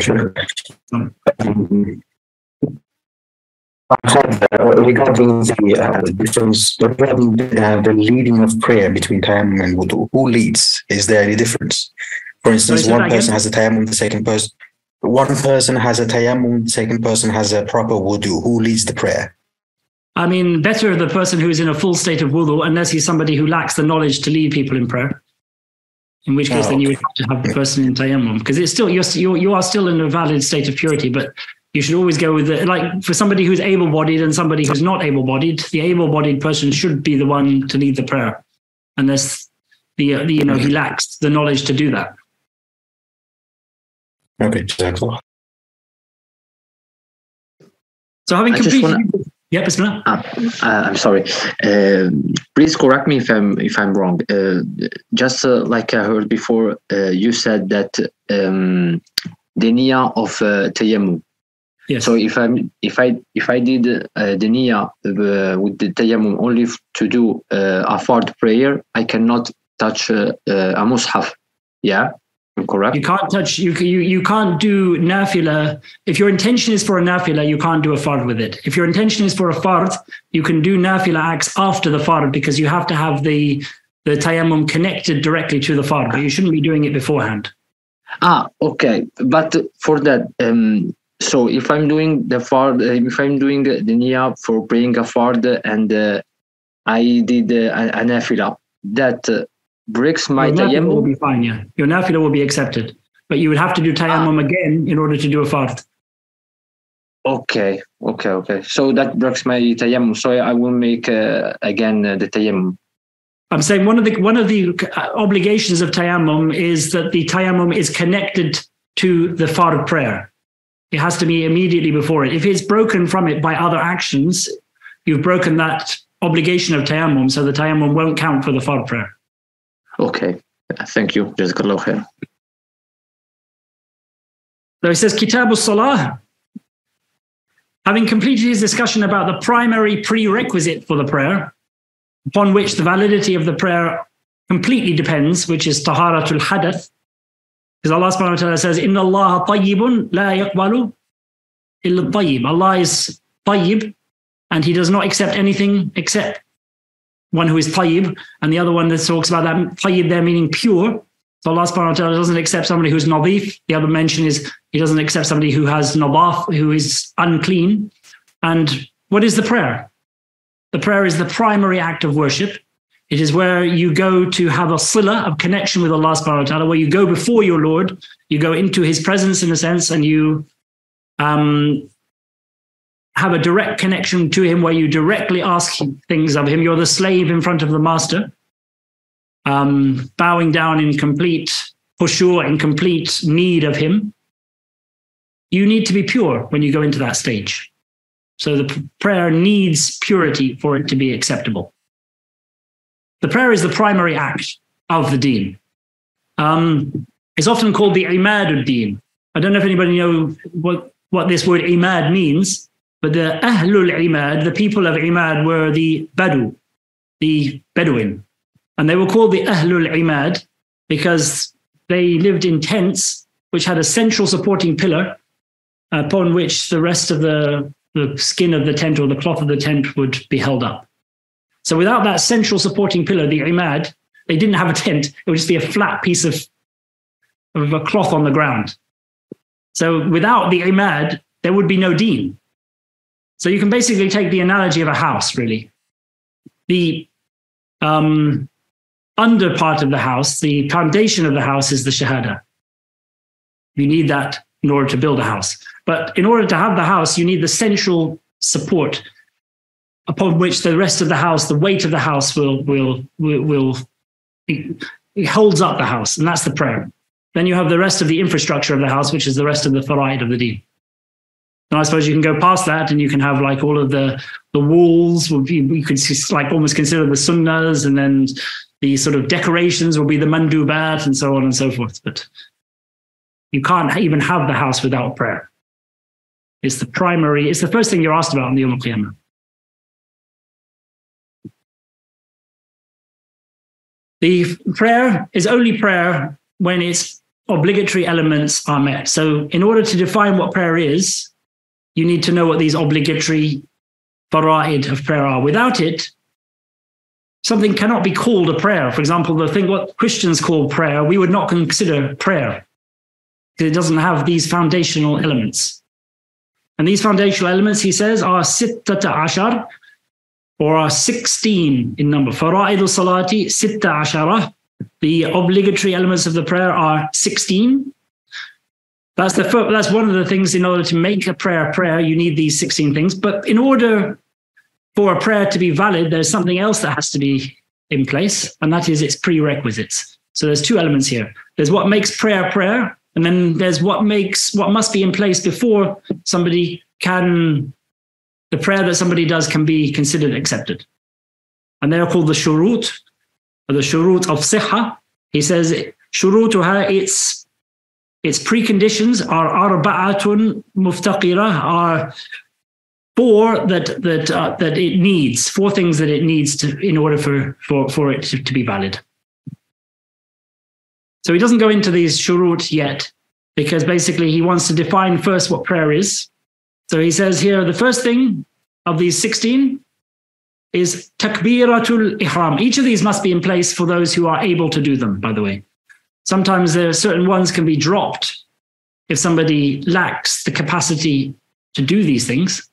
the difference, regarding the leading of prayer between tayammum and wudu, who leads? Is there any difference? For instance, one person has a tayammum, the second person has a tayammum, the second person has a proper wudu. Who leads the prayer? I mean, better the person who is in a full state of wudu, unless he's somebody who lacks the knowledge to lead people in prayer. In which case, then you would have to have the person in tayammum, because it's still you are still in a valid state of purity. But you should always go with like for somebody who's able-bodied and somebody who's not able-bodied. The able-bodied person should be the one to lead the prayer, unless he lacks the knowledge to do that. Okay, exactly. So having completed. Yeah, Bismillah. I'm sorry. Please correct me if I'm wrong. Just like I heard before, you said that the niyyah of tayammum. Yes. So if I did the niyyah with the tayammum only to do a fard prayer, I cannot touch a mushaf. Yeah. correct? You can't touch, you can't do nafila. If your intention is for a nafila, you can't do a fard with it. If your intention is for a fard, you can do nafila acts after the fard because you have to have the tayammum connected directly to the fard, but you shouldn't be doing it beforehand. Okay. But for that, so if I'm doing the fard, if I'm doing the niyyah for praying a fard and I did a nafila, that breaks my tayammum? Will be fine, yeah. Your nafila will be accepted. But you would have to do tayammum again in order to do a fard. Okay. So that breaks my tayammum. So I will make again the tayammum. I'm saying one of the obligations of tayammum is that the tayammum is connected to the fard prayer. It has to be immediately before it. If it's broken from it by other actions, you've broken that obligation of tayammum, so the tayammum won't count for the fard prayer. Okay, thank you. Jazakallah khair. So he says, Kitab al-Salah, having completed his discussion about the primary prerequisite for the prayer, upon which the validity of the prayer completely depends, which is taharatul hadath. Because Allah subhanahu wa ta'ala says, Inna Allah tayyibun la yaqbalu illa tayyib. Allah is tayyib, and he does not accept anything except one who is tayyib. And the other one that talks about that tayyib there meaning pure. So Allah subhanahu wa ta'ala doesn't accept somebody who's nadif. The other mention is he doesn't accept somebody who has nadaf, who is unclean. And what is the prayer? The prayer is the primary act of worship. It is where you go to have a sila of connection with Allah subhanahu wa ta'ala, where you go before your Lord, you go into his presence in a sense, and you have a direct connection to him where you directly ask things of him. You're the slave in front of the master, bowing down in complete khushu', in complete need of him. You need to be pure when you go into that stage. So the prayer needs purity for it to be acceptable. The prayer is the primary act of the deen. It's often called the imad ad-din. I don't know if anybody knows what this word imad means, but the ahlul imad, the people of imad, were the Badu, the Bedouin. And they were called the ahlul imad because they lived in tents which had a central supporting pillar upon which the rest of the skin of the tent or the cloth of the tent would be held up. So without that central supporting pillar, the imad, they didn't have a tent. It would just be a flat piece of a cloth on the ground. So without the imad, there would be no deen. So you can basically take the analogy of a house, really. The under part of the house, the foundation of the house is the shahada. You need that in order to build a house. But in order to have the house, you need the central support upon which the rest of the house, the weight of the house it holds up the house, and that's the prayer. Then you have the rest of the infrastructure of the house, which is the rest of the fara'id of the deen. And I suppose you can go past that and you can have like all of the walls, you could like almost consider the sunnahs, and then the sort of decorations will be the mandubat and so on and so forth. But you can't even have the house without prayer. It's the first thing you're asked about on the Yawm al-Qiyamah. The prayer is only prayer when its obligatory elements are met. So in order to define what prayer is, you need to know what these obligatory fara'id of prayer are. Without it, something cannot be called a prayer. For example, what Christians call prayer, we would not consider prayer because it doesn't have these foundational elements. And these foundational elements, he says, are sittata ashar, or are 16 in number. Fara'idu salati sitta ashara. The obligatory elements of the prayer are 16. That's one of the things. In order to make a prayer, you need these 16 things. But in order for a prayer to be valid, there's something else that has to be in place, and that is its prerequisites. So there's two elements here. There's what makes prayer prayer, and then there's what must be in place before the prayer that somebody does can be considered accepted. And they're called the shurut, or the shurut of sihha. He says, shurutuha, its preconditions are arba'atun muftaqira, are four that it needs, four things that it needs in order for it to be valid. So he doesn't go into these shurut yet, because basically he wants to define first what prayer is. So he says here, the first thing of these 16 is takbiratul ihram. Each of these must be in place for those who are able to do them, by the way. Sometimes there are certain ones can be dropped if somebody lacks the capacity to do these things.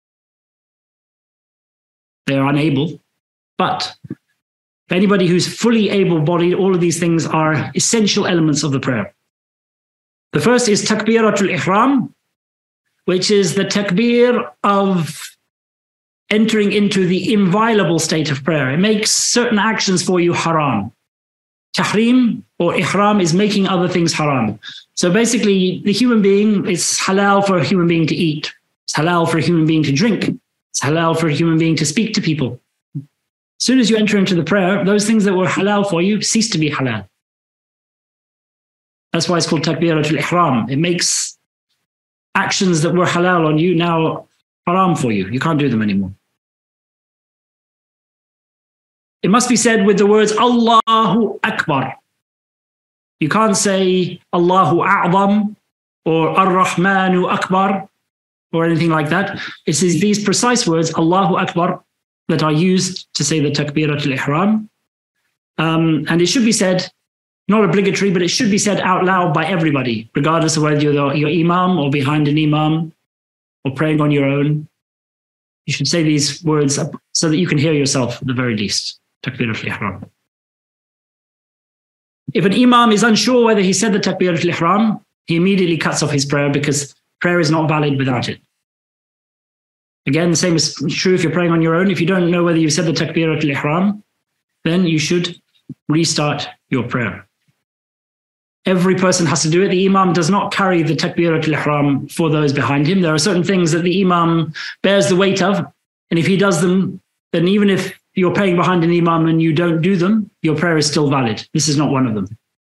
They're unable. But for anybody who's fully able-bodied, all of these things are essential elements of the prayer. The first is takbiratul ihram, which is the takbir of entering into the inviolable state of prayer. It makes certain actions for you haram. Tahrim or ihram is making other things haram. So basically, the human being, it's halal for a human being to eat. It's halal for a human being to drink. It's halal for a human being to speak to people. As soon as you enter into the prayer, those things that were halal for you cease to be halal. That's why it's called takbiratul ihram. It makes actions that were halal on you now haram for you. You can't do them anymore. It must be said with the words Allahu Akbar. You can't say Allahu A'zam or Ar-Rahmanu Akbar or anything like that. It's these precise words, Allahu Akbar, that are used to say the takbiratul ihram. And it should be said, not obligatory, but it should be said out loud by everybody, regardless of whether you're your imam or behind an imam or praying on your own. You should say these words so that you can hear yourself at the very least. Takbiratul ihram. If an imam is unsure whether he said the takbiratul ihram, he immediately cuts off his prayer because prayer is not valid without it. Again, the same is true if you're praying on your own. If you don't know whether you said the takbiratul ihram, then you should restart your prayer. Every person has to do it. The imam does not carry the takbiratul ihram for those behind him. There are certain things that the imam bears the weight of, and if he does them, then even if you're praying behind an imam and you don't do them, your prayer is still valid. This is not one of them.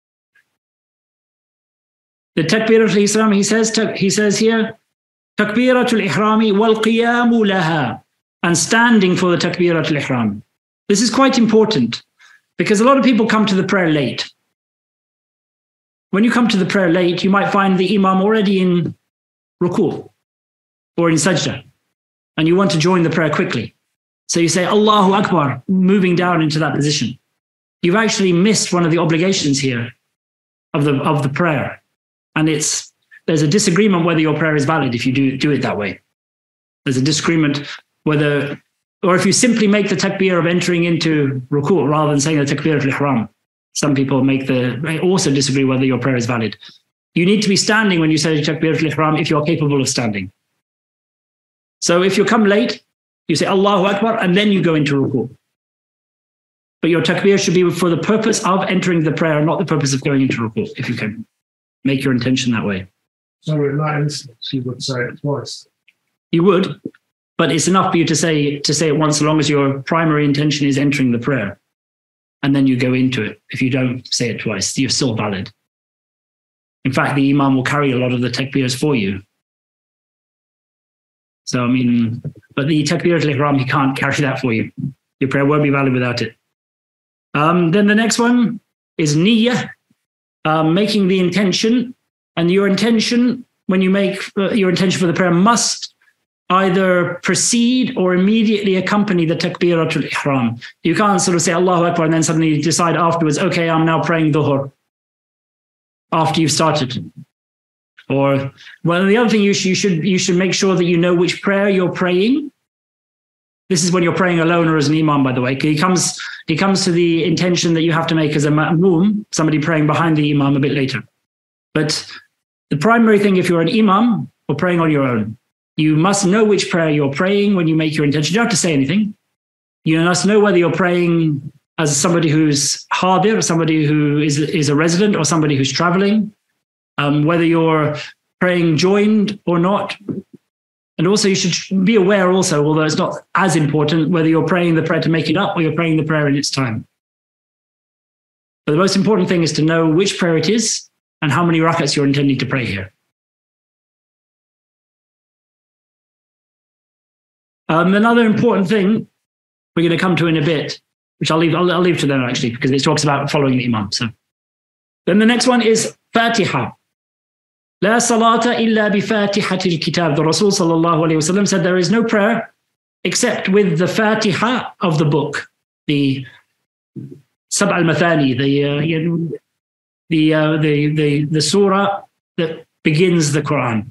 The takbiratul ihram, he says here, takbiratul ihrami wal qiyamu laha, and standing for the takbiratul ihram. This is quite important because a lot of people come to the prayer late. When you come to the prayer late, you might find the imam already in ruku or in sajda, and you want to join the prayer quickly. So you say, Allahu Akbar, moving down into that position. You've actually missed one of the obligations here of the prayer. And there's a disagreement whether your prayer is valid if you do it that way. There's a disagreement whether, or if you simply make the takbir of entering into ruku' rather than saying the takbiratul ihram. Some people also disagree whether your prayer is valid. You need to be standing when you say takbiratul ihram if you're capable of standing. So if you come late, you say Allahu Akbar and then you go into ruku'. But your takbir should be for the purpose of entering the prayer, not the purpose of going into ruku', if you can make your intention that way. So in that instance, you would say it twice. You would, but it's enough for you to say it once, so long as your primary intention is entering the prayer. And then you go into it. If you don't say it twice, you're still valid. In fact, the imam will carry a lot of the takbirs for you. So, but the takbiratul ihram, he can't carry that for you. Your prayer won't be valid without it. Then the next one is niyyah, making the intention. And your intention, when you make your intention for the prayer, must either precede or immediately accompany the takbiratul ihram. You can't sort of say Allahu Akbar and then suddenly decide afterwards, okay, I'm now praying dhuhr after you've started. Or, well, the other thing you should make sure that you know which prayer you're praying. This is when you're praying alone or as an imam, by the way. He comes to the intention that you have to make as a ma'moom, somebody praying behind the imam a bit later. But the primary thing, if you're an imam or praying on your own, you must know which prayer you're praying when you make your intention. You don't have to say anything. You must know whether you're praying as somebody who's hadir, or somebody who is a resident, or somebody who's traveling, whether you're praying joined or not. And also you should be aware also, although it's not as important, whether you're praying the prayer to make it up or you're praying the prayer in its time. But the most important thing is to know which prayer it is and how many rakats you're intending to pray here. Another important thing we're going to come to in a bit, which I'll leave to them actually, because it talks about following the imam. So Then the next one is Fatiha. La salata illa bi Fatihatil Kitab. The Rasul sallallahu alayhi wasallam said there is no prayer except with the Fatiha of the book, the Sab' al-Mathani, the surah that begins the Quran.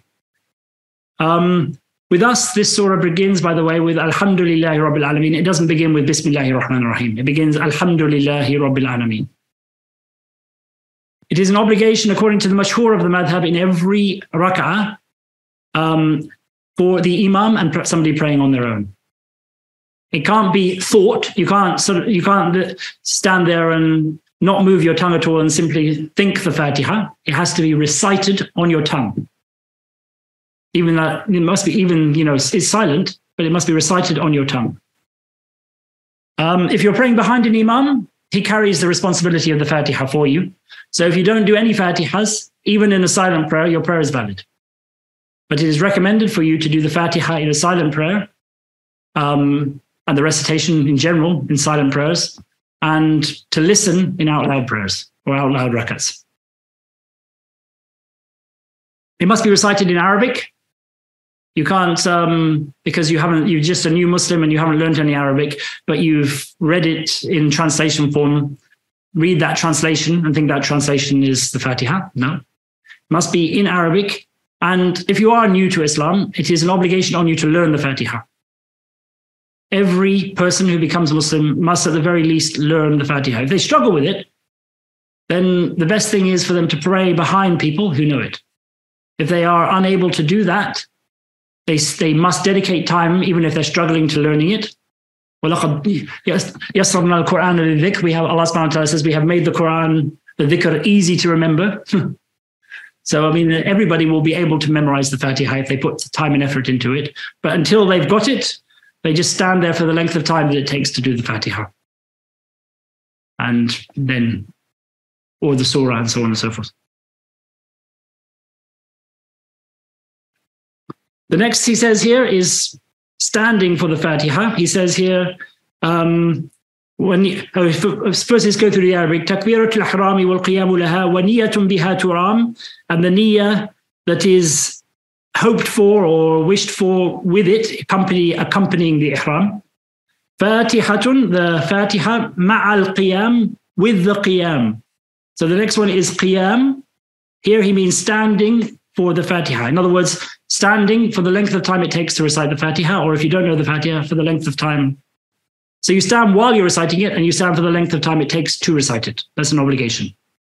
With us, this surah begins, by the way, with Alhamdulillahi Rabbil Alameen. It doesn't begin with Bismillahir Rahmanir Rahim. It begins Alhamdulillahi Rabbil Alameen. It is an obligation, according to the mashhur of the madhab, in every rak'ah for the imam and somebody praying on their own. It can't be thought. You can't stand there and not move your tongue at all and simply think the Fatiha. It has to be recited on your tongue. Even that, it must be it's silent, but it must be recited on your tongue. If you're praying behind an imam, he carries the responsibility of the Fatiha for you. So if you don't do any Fatihas, even in a silent prayer, your prayer is valid. But it is recommended for you to do the Fatiha in a silent prayer, and the recitation in general in silent prayers, and to listen in out loud prayers or out loud rakats. It must be recited in Arabic. You can't, because you're just a new Muslim and you haven't learned any Arabic, but you've read it in translation form. Read that translation and think that translation is the Fatiha. No. It must be in Arabic. And if you are new to Islam, it is an obligation on you to learn the Fatiha. Every person who becomes Muslim must at the very least learn the Fatiha. If they struggle with it, then the best thing is for them to pray behind people who know it. If they are unable to do that, they must dedicate time, even if they're struggling to learning it. وَلَقَدْ يَسَّرْنَا الْقُرْآنَ لِلذِّكْرِ. We have, Allah subhanahu wa ta'ala says, we have made the Quran, the dhikr, easy to remember. So, I mean, everybody will be able to memorize the Fatiha if they put time and effort into it. But until they've got it, they just stand there for the length of time that it takes to do the Fatiha. And then, or the surah and so on and so forth. The next he says here is standing for the Fatiha. He says here, first let's go through the Arabic. Takbiratul ihrami wal qiyamu laha wa niyatun biha turam. And the niyyah that is hoped for or wished for with it, accompanying the ihram. Fatihatun, the Fatiha, ma'al qiyam, with the qiyam. So the next one is qiyam. Here he means standing for the Fatiha. In other words, standing for the length of time it takes to recite the Fatiha, or if you don't know the Fatiha, for the length of time. So you stand while you're reciting it, and you stand for the length of time it takes to recite it. That's an obligation.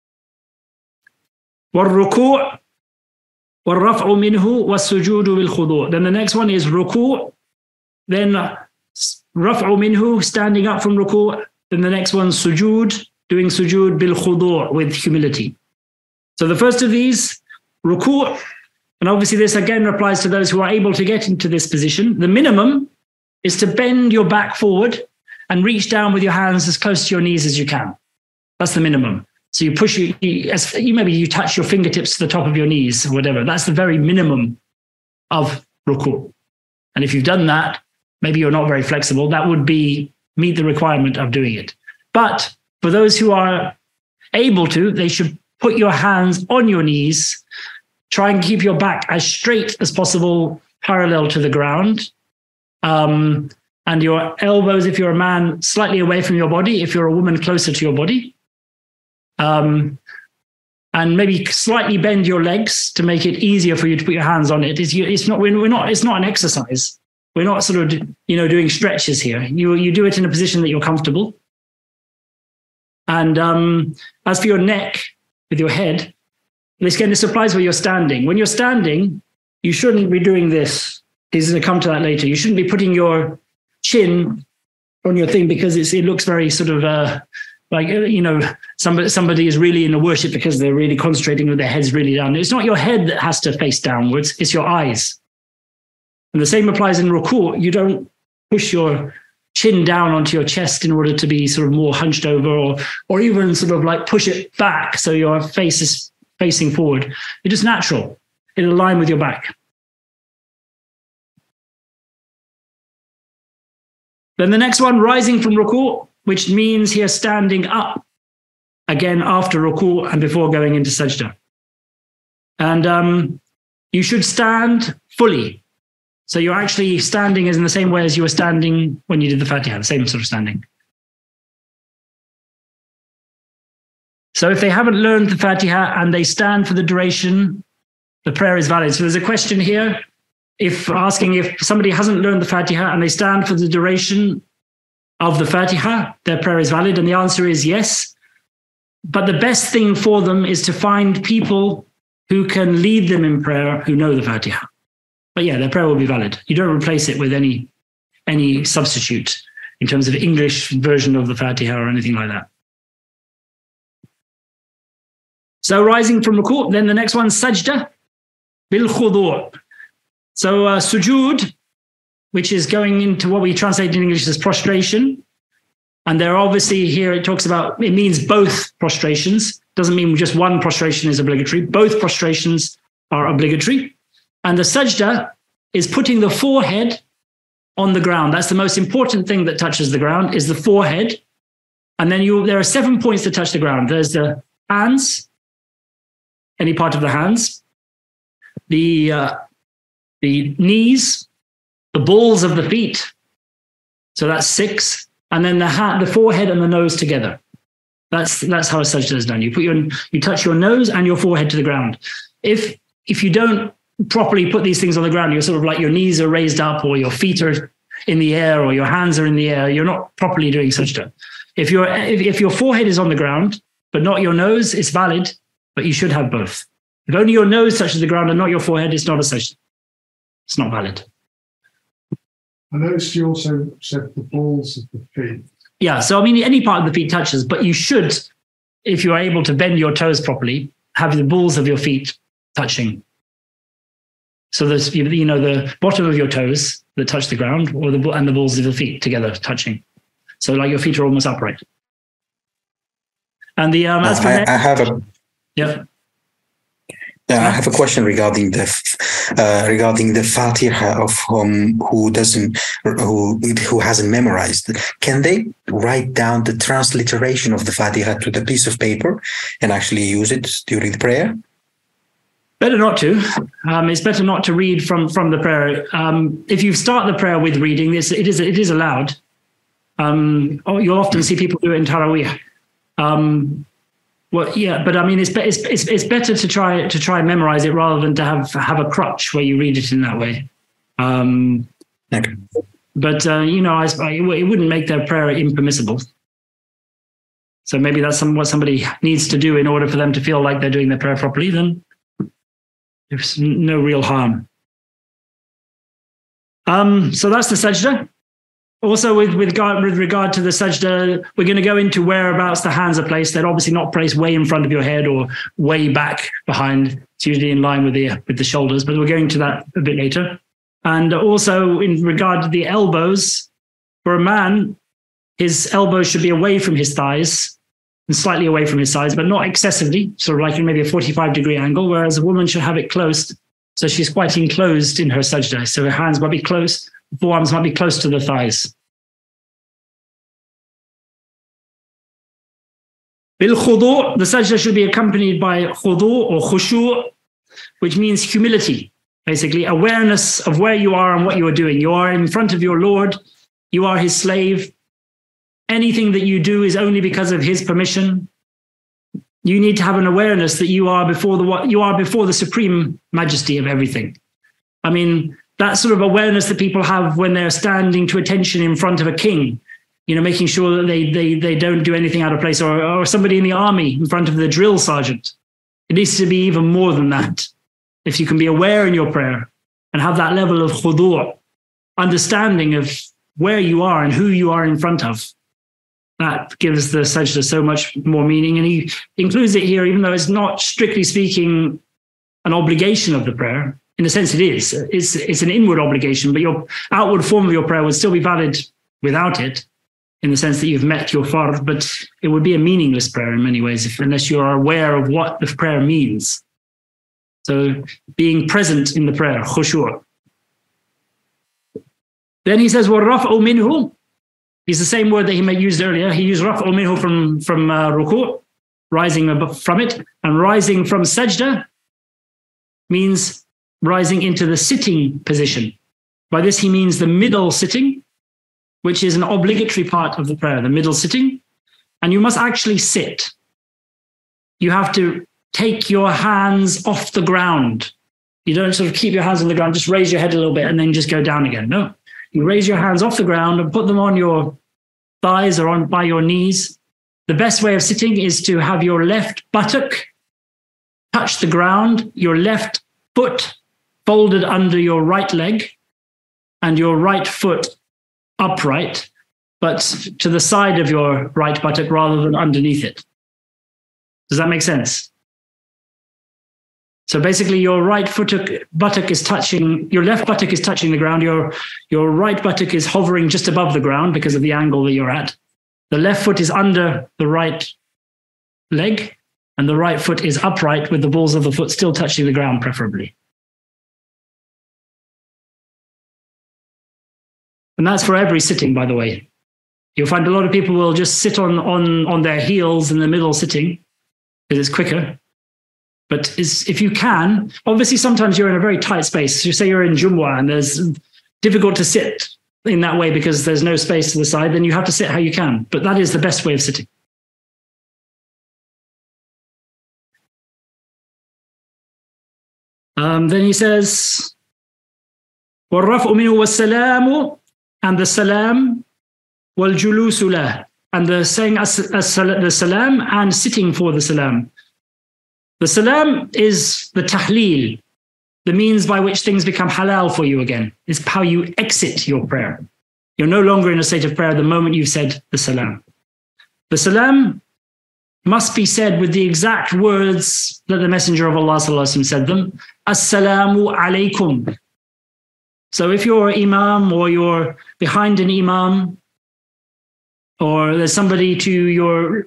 وَالرُّكُوعُ وَالرَّفْعُ مِنْهُ وَالسُّجُودُ بِالْخُضُوعِ. Then the next one is ruku', then raf'u minhu, standing up from ruku', then the next one sujood, doing sujood bil khudu', with humility. So the first of these, ruku', and obviously this again applies to those who are able to get into this position. The minimum is to bend your back forward and reach down with your hands as close to your knees as you can. That's the minimum. So you push, maybe you touch your fingertips to the top of your knees or whatever. That's the very minimum of ruku'. And if you've done that, maybe you're not very flexible. That would meet the requirement of doing it. But for those who are able to, they should put your hands on your knees. Try and keep your back as straight as possible, parallel to the ground. And your elbows, if you're a man, slightly away from your body. If you're a woman, closer to your body. And maybe slightly bend your legs to make it easier for you to put your hands on it. It's not an exercise. We're not sort of, doing stretches here. You do it in a position that you're comfortable. And as for your neck, with your head, this applies where you're standing. When you're standing, you shouldn't be doing this. He's going to come to that later. You shouldn't be putting your chin on your thing, because it looks very sort of somebody is really in a worship because they're really concentrating with their heads really down. It's not your head that has to face downwards, it's your eyes. And the same applies in ruku'. You don't push your chin down onto your chest in order to be sort of more hunched over, or even sort of like push it back so your face is facing forward. It's just natural. It'll align with your back. Then the next one, rising from ruku', which means here standing up. again after ruku' and before going into sajda. And you should stand fully. So you're actually standing as in the same way as you were standing when you did the Fatiha, the same sort of standing. So if they haven't learned the Fatiha and they stand for the duration, the prayer is valid. So there's a question here, asking if somebody hasn't learned the Fatiha and they stand for the duration of the Fatiha, their prayer is valid. And the answer is yes. But the best thing for them is to find people who can lead them in prayer who know the Fatiha. But yeah, their prayer will be valid. You don't replace it with any substitute in terms of English version of the Fatiha or anything like that. So rising from ruku', then the next one, sajda bil khudu'. So sujood, which is going into what we translate in English as prostration. And there obviously here it talks about, it means both prostrations. Doesn't mean just one prostration is obligatory. Both prostrations are obligatory. And the sajda is putting the forehead on the ground. That's the most important thing that touches the ground, is the forehead. And then there are 7 points to touch the ground. There's the hands, any part of the hands, the knees, the balls of the feet. So that's 6. And then the forehead and the nose together. That's how a sajda is done. You touch your nose and your forehead to the ground. If you don't properly put these things on the ground, you're sort of like your knees are raised up or your feet are in the air or your hands are in the air, you're not properly doing sajda. If your forehead is on the ground, but not your nose, it's valid, but you should have both. If only your nose touches the ground and not your forehead, it's not a sajda. It's not valid. I noticed you also said the balls of the feet. Yeah, so I mean, any part of the feet touches, but you should, if you are able to bend your toes properly, have the balls of your feet touching. So there's, the bottom of your toes that touch the ground, and the balls of your feet together touching. So like your feet are almost upright. And the I have a question regarding the Fatiha of who hasn't memorized. Can they write down the transliteration of the Fatiha to the piece of paper and actually use it during the prayer? Better not to. It's better not to read from the prayer. If you start the prayer with reading this, it is allowed. You'll often see people do it in Taraweeh. Well, yeah, but I mean, it's better to try and memorize it rather than to have a crutch where you read it in that way. Okay. But it wouldn't make their prayer impermissible. So maybe that's what somebody needs to do in order for them to feel like they're doing their prayer properly. Then there's no real harm. So that's the sajda. Also, with regard to the sajda, we're going to go into whereabouts the hands are placed. They're obviously not placed way in front of your head or way back behind. It's usually in line with the shoulders, but we're going to that a bit later. And also in regard to the elbows, for a man, his elbows should be away from his thighs and slightly away from his sides, but not excessively, sort of like in maybe a 45-degree angle, whereas a woman should have it closed. So she's quite enclosed in her sajda. So her hands might be close. Forearms might be close to the thighs. Bil khudu', the sajda should be accompanied by khudu' or khushu', which means humility, basically awareness of where you are and what you are doing. You are in front of your Lord. You are his slave. Anything that you do is only because of his permission. You need to have an awareness that you are before the supreme majesty of everything. I mean, that sort of awareness that people have when they're standing to attention in front of a king, making sure that they don't do anything out of place, or somebody in the army in front of the drill sergeant. It needs to be even more than that. If you can be aware in your prayer and have that level of khudu', understanding of where you are and who you are in front of, that gives the sajda so much more meaning. And he includes it here, even though it's not strictly speaking an obligation of the prayer. In a sense, it is. It's an inward obligation, but your outward form of your prayer would still be valid without it, in the sense that you've met your fard, but it would be a meaningless prayer in many ways unless you are aware of what the prayer means. So being present in the prayer, khushu'. Then he says, وَالرَّفْعُ مِنْهُ. It's the same word that he used earlier. He used raf'u minhu from ruku'. rising from it. And rising from sajda means rising into the sitting position. By this, he means the middle sitting, which is an obligatory part of the prayer, the middle sitting. And you must actually sit. You have to take your hands off the ground. You don't sort of keep your hands on the ground, just raise your head a little bit and then just go down again. No, you raise your hands off the ground and put them on your thighs or on by your knees. The best way of sitting is to have your left buttock touch the ground, your left foot folded under your right leg, and your right foot upright, but to the side of your right buttock rather than underneath it. Does that make sense? So basically your right buttock is touching, your left buttock is touching the ground. Your right buttock is hovering just above the ground because of the angle that you're at. The left foot is under the right leg, and the right foot is upright with the balls of the foot still touching the ground, preferably. And that's for every sitting, by the way. You'll find a lot of people will just sit on their heels in the middle sitting because it's quicker. But if you can, obviously sometimes you're in a very tight space. So you say you're in Jumu'ah and it's difficult to sit in that way because there's no space to the side, then you have to sit how you can. But that is the best way of sitting. Then he says, وَالرَّفْءُ مِنْهُ وَالسَّلَامُ, and the salam, وَالْجُلُوسُ لَهُ, and the saying the salam and sitting for the salam. The salam is the tahleel, the means by which things become halal for you again. It's how you exit your prayer. You're no longer in a state of prayer the moment you've said the salam. The salam must be said with the exact words that the Messenger of Allah said them. Assalamu alaikum. So if you're imam or you're behind an imam, or there's somebody to your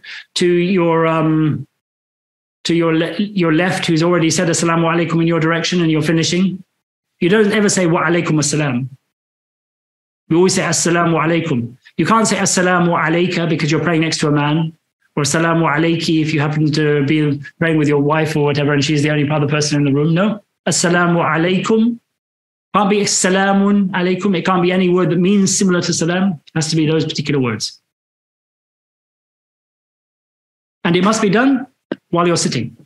left who's already said assalamu alaikum in your direction and you're finishing, you don't ever say wa alaikum assalam. You always say assalamu alaikum. You can't say assalamu alayka because you're praying next to a man, or assalamu alayki if you happen to be praying with your wife or whatever and she's the only other person in the room. No, assalamu alaikum. Can't be salamun alaikum. It can't be any word that means similar to salam. It has to be those particular words. And it must be done while you're sitting.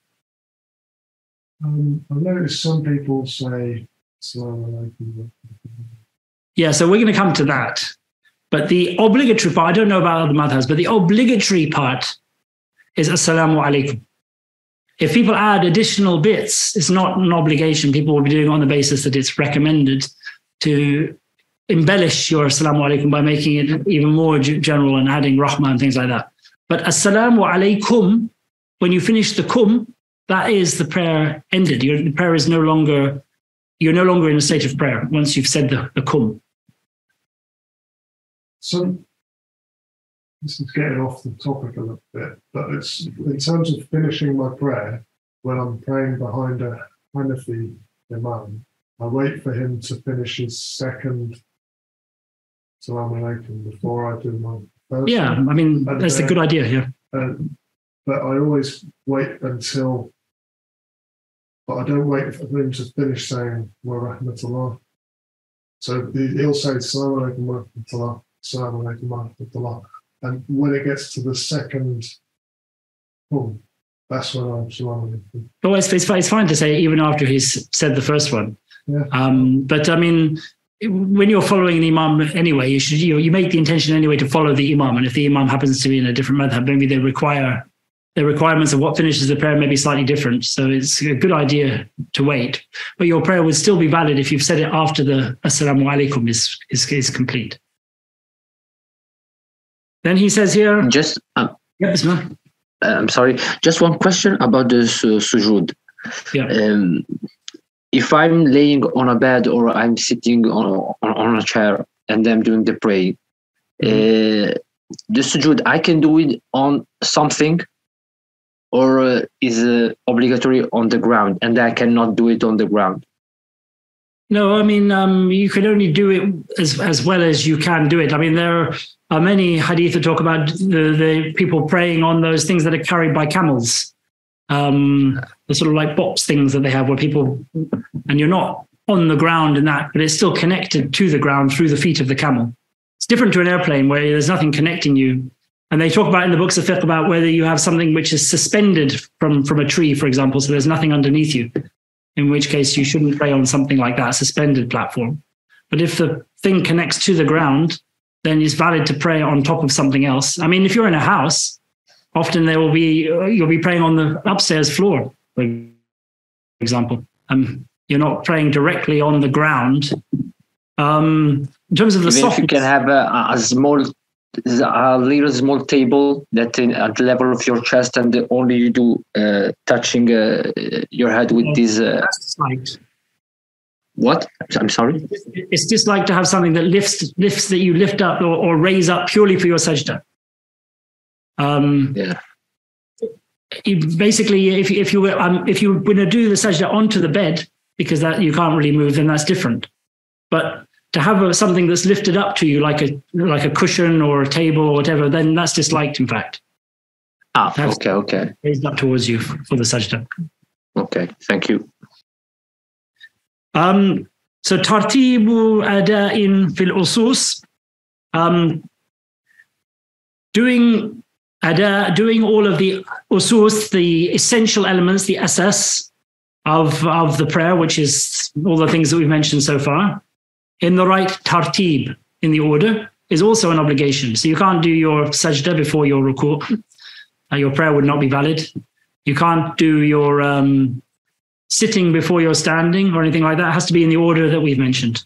I've noticed some people say Assalamu alaikum. Yeah, so we're going to come to that. But the obligatory part, I don't know about other madhabs, but the obligatory part is Assalamu alaikum. If people add additional bits, it's not an obligation. People will be doing it on the basis that it's recommended to embellish your Assalamu alaikum by making it even more general and adding rahmah and things like that. But Assalamu alaikum, when you finish the kum, that is the prayer ended. The prayer is you're no longer in a state of prayer once you've said the kum. So this is getting off the topic a little bit, but it's in terms of finishing my prayer, when I'm praying behind a Hanafi imam, I wait for him to finish his second Assalamu alaikum before I do my first. Yeah, I mean, that's a good idea, yeah. But I always wait until, but I don't wait for him to finish saying wa rahmatullah. So he'll say Assalamu alaikum wa rahmatullah, Assalamu alaikum wa rahmatullah. And when it gets to the second boom, that's when I'm Assalamu alaikum. Oh, it's fine to say even after he's said the first one. Yeah. But I mean, when you're following an imam anyway, you make the intention anyway to follow the imam. And if the imam happens to be in a different madhab, maybe the requirements of what finishes the prayer may be slightly different. So it's a good idea to wait. But your prayer would still be valid if you've said it after the Assalamu alaikum is complete. Then he says here... Just... I'm sorry. Just one question about the sujood. Yeah. If I'm laying on a bed or I'm sitting on a chair and I'm doing the prayer, the sujood, I can do it on something, or is obligatory on the ground and I cannot do it on the ground? No, I mean, you can only do it as well as you can do it. I mean, are many hadith that talk about the people praying on those things that are carried by camels. The sort of like box things that they have where people, and you're not on the ground in that, but it's still connected to the ground through the feet of the camel. It's different to an airplane where there's nothing connecting you. And they talk about in the books of fiqh about whether you have something which is suspended from a tree, for example, so there's nothing underneath you, in which case you shouldn't pray on something like that, a suspended platform. But if the thing connects to the ground, then it's valid to pray on top of something else. I mean, if you're in a house, often you'll be praying on the upstairs floor, for example. You're not praying directly on the ground. In terms of the soft, you can have a little small table that at the level of your chest, and only you do touching your head with this. What? I'm sorry. It's just like to have something that lifts that you lift up or raise up purely for your sajda. Basically, if you were going to do the sajda onto the bed, because that you can't really move, then that's different. But to have something that's lifted up to you, like a cushion or a table or whatever, then that's disliked, in fact. Okay. Raised up towards you for the sajda. Okay, thank you. So tartibu ada'in fil usus, doing all of the usus, the essential elements, the asas of the prayer, which is all the things that we've mentioned so far, in the right tartib, in the order, is also an obligation. So you can't do your sajda before your ruku'. Your prayer would not be valid. You can't do your sitting before you're standing or anything like that. It has to be in the order that we've mentioned.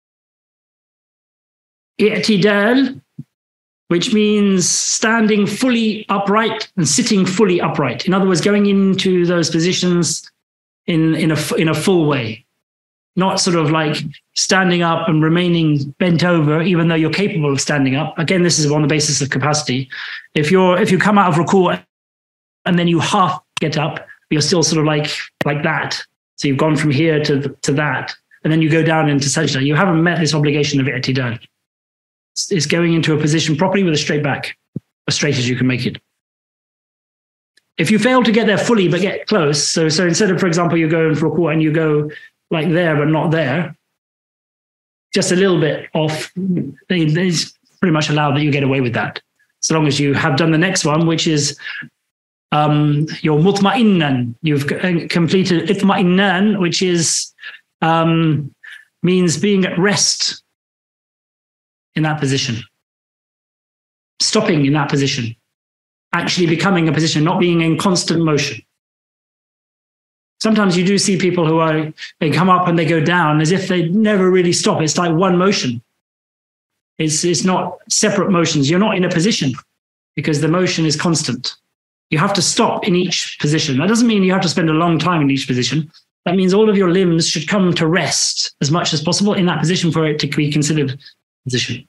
I'tidal, which means standing fully upright and sitting fully upright. In other words, going into those positions in a full way, not sort of like standing up and remaining bent over, even though you're capable of standing up. Again, this is on the basis of capacity. If you come out of ruku' and then you half get up, you're still sort of like that. So you've gone from here to that, and then you go down into sajda. You haven't met this obligation of i'tidal. It's going into a position properly with a straight back, as straight as you can make it. If you fail to get there fully but get close, so instead of, for example, you go in for ruku' and you go like there but not there, just a little bit off, it's pretty much allowed that you get away with that, so long as you have done the next one, which is your mutma'innan. You've completed itma'innan, which is means being at rest in that position, stopping in that position, actually becoming a position, not being in constant motion. Sometimes you do see people they come up and they go down as if they never really stop. It's like one motion. It's not separate motions. You're not in a position because the motion is constant. You have to stop in each position. That doesn't mean you have to spend a long time in each position. That means all of your limbs should come to rest as much as possible in that position for it to be considered position.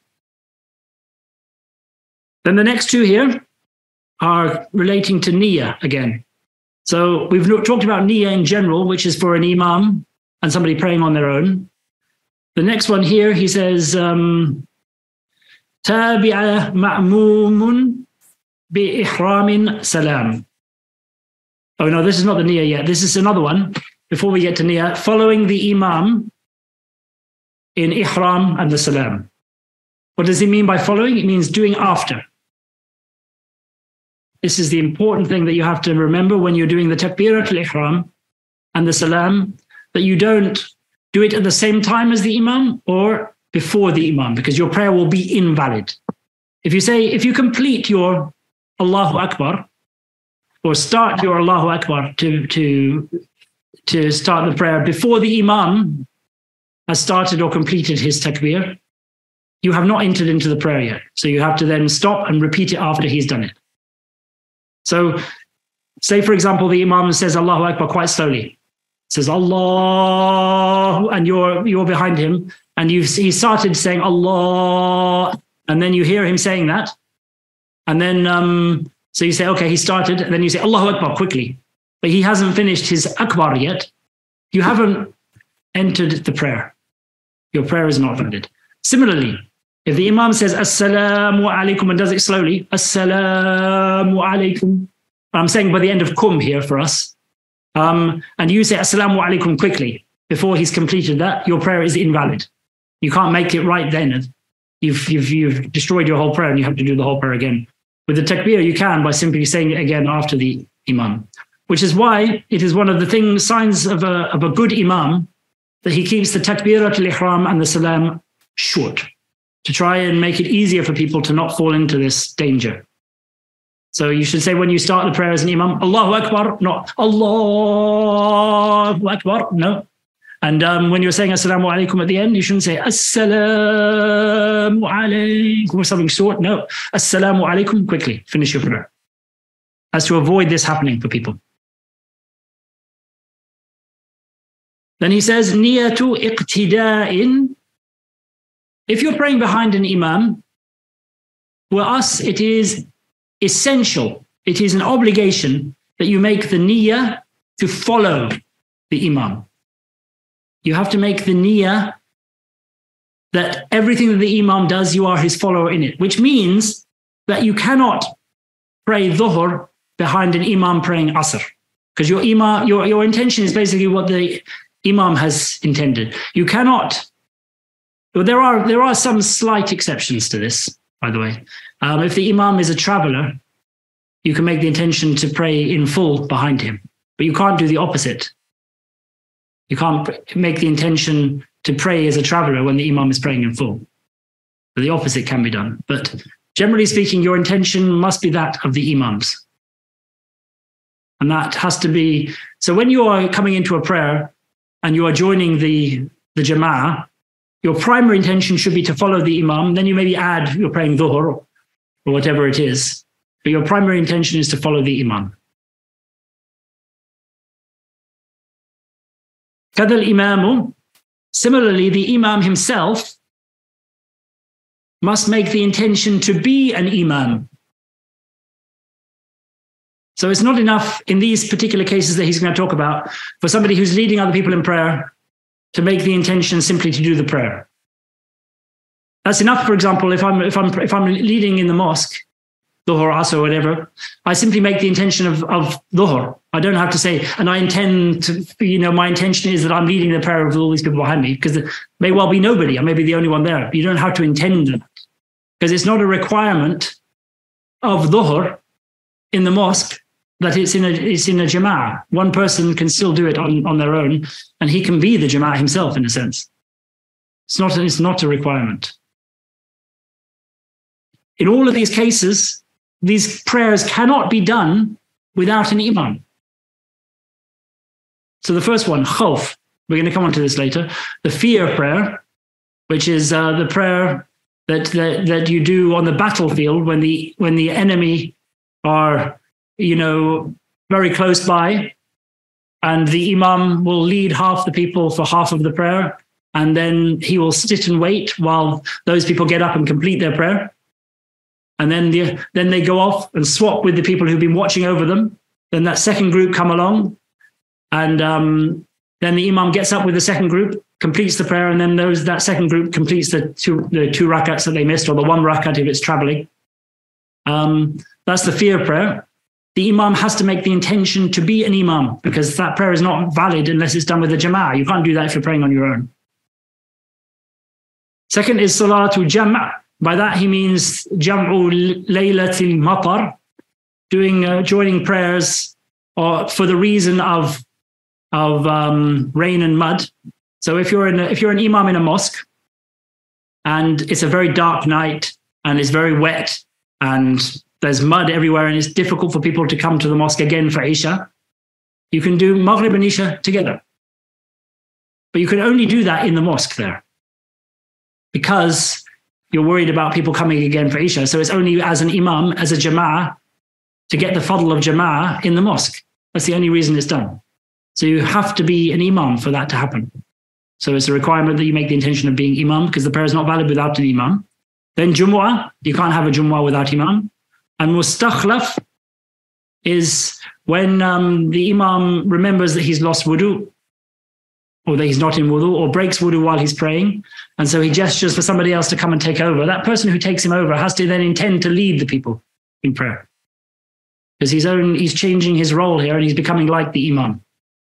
Then the next two here are relating to niyyah again. So we've talked about niyyah in general, which is for an imam and somebody praying on their own. The next one here, he says, tabi'a ma'mumun bi-ihramin salam. Oh no, this is not the niyyah yet. This is another one. Before we get to niyyah, following the imam in ihram and the salam. What does he mean by following? It means doing after. This is the important thing that you have to remember when you're doing the takbirat al-ihram and the salam, that you don't do it at the same time as the imam or before the imam, because your prayer will be invalid. If you complete your Allahu Akbar or start your Allahu Akbar to start the prayer before the imam has started or completed his takbir, you have not entered into the prayer yet. So you have to then stop and repeat it after he's done it. So say, for example, the imam says Allahu Akbar quite slowly. Says Allah, and you're behind him, and he started saying Allah, and then you hear him saying that. And then, so you say, okay, he started, and then you say Allahu Akbar quickly. But he hasn't finished his Akbar yet. You haven't entered the prayer. Your prayer is not valid. Similarly, If the imam says assalamu alaikum and does it slowly, assalamu alaikum, I'm saying by the end of kum here for us, and you say assalamu alaikum quickly before he's completed that, your prayer is invalid. You can't make it right then. You've destroyed your whole prayer and you have to do the whole prayer again. With the takbir, you can by simply saying it again after the imam, which is why it is one of the signs of a good imam that he keeps the takbirat al-ihram and the salam short, to try and make it easier for people to not fall into this danger. So you should say when you start the prayer as an imam, Allahu Akbar, not Allahu Akbar, no. And when you're saying Assalamu alaikum at the end, you shouldn't say Assalamu alaikum or something short. No, Assalamu alaikum, quickly, finish your prayer. As to avoid this happening for people. Then he says, Niyatu iqtida'in. If you're praying behind an imam, for us it is essential, it is an obligation that you make the niyyah to follow the imam. You have to make the niyyah that everything that the imam does, you are his follower in it, which means that you cannot pray dhuhr behind an imam praying asr, because your intention is basically what the imam has intended. You cannot. Well, there are some slight exceptions to this, by the way. If the imam is a traveler, you can make the intention to pray in full behind him, but you can't do the opposite. You can't make the intention to pray as a traveler when the imam is praying in full. But the opposite can be done. But generally speaking, your intention must be that of the imams. And that has to be, so when you are coming into a prayer and you are joining the jama'ah, your primary intention should be to follow the imam. Then you maybe add, you're praying dhuhr or whatever it is. But your primary intention is to follow the imam. Kadal imamu. Similarly, the imam himself must make the intention to be an imam. So it's not enough in these particular cases that he's going to talk about for somebody who's leading other people in prayer to make the intention simply to do the prayer. That's enough. For example, if I'm leading in the mosque, dhuhr, asr, whatever, I simply make the intention of dhuhr. I don't have to say, and I intend to, my intention is that I'm leading the prayer with all these people behind me, because there may well be nobody. I may be the only one there. You don't have to intend that, because it's not a requirement of dhuhr in the mosque that it's in a jama'ah. One person can still do it on their own, and he can be the jama'ah himself in a sense. It's not a requirement. In all of these cases, these prayers cannot be done without an imam. So the first one, khawf, we're going to come on to this later, the fear prayer, which is the prayer that you do on the battlefield when the enemy are very close by, and the imam will lead half the people for half of the prayer, and then he will sit and wait while those people get up and complete their prayer. And then they go off and swap with the people who've been watching over them. Then that second group come along, and then the imam gets up with the second group, completes the prayer, and then that second group completes the two rakats that they missed, or the one rakat if it's traveling. That's the fear prayer. The imam has to make the intention to be an imam, because that prayer is not valid unless it's done with a jama'ah. You can't do that if you're praying on your own. Second is salatul jam'. By that he means jam'u laylatil matar, joining prayers for the reason of rain and mud. So if you're an imam in a mosque and it's a very dark night and it's very wet and there's mud everywhere and it's difficult for people to come to the mosque again for Isha, you can do Maghrib and Isha together. But you can only do that in the mosque there, because you're worried about people coming again for Isha. So it's only as an imam, as a jama'ah, to get the fadl of jama'ah in the mosque. That's the only reason it's done. So you have to be an imam for that to happen. So it's a requirement that you make the intention of being imam, because the prayer is not valid without an imam. Then Jumu'ah, you can't have a Jumu'ah without imam. And mustakhlaf is when the imam remembers that he's lost wudu. or that he's not in wudu, or breaks wudu while he's praying, and so he gestures for somebody else to come and take over, that person who takes him over has to then intend to lead the people in prayer. Because he's changing his role here and he's becoming like the imam.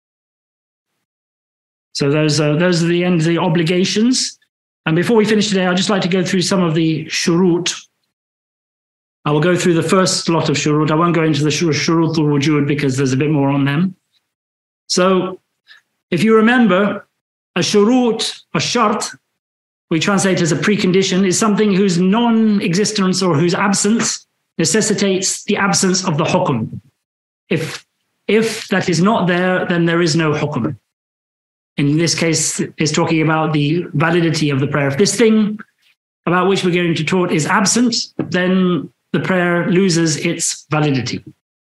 So those are the end of the obligations. And before we finish today, I'd just like to go through some of the shurut. I will go through the first lot of shurut. I won't go into the shurut al-wujud because there's a bit more on them. So if you remember, a shurut, a shart, we translate as a precondition, is something whose non-existence or whose absence necessitates the absence of the hukum. If that is not there, then there is no hukum. In this case, it's talking about the validity of the prayer. If this thing about which we're going to talk is absent, then the prayer loses its validity.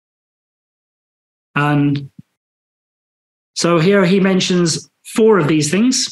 And so here he mentions 4 of these things.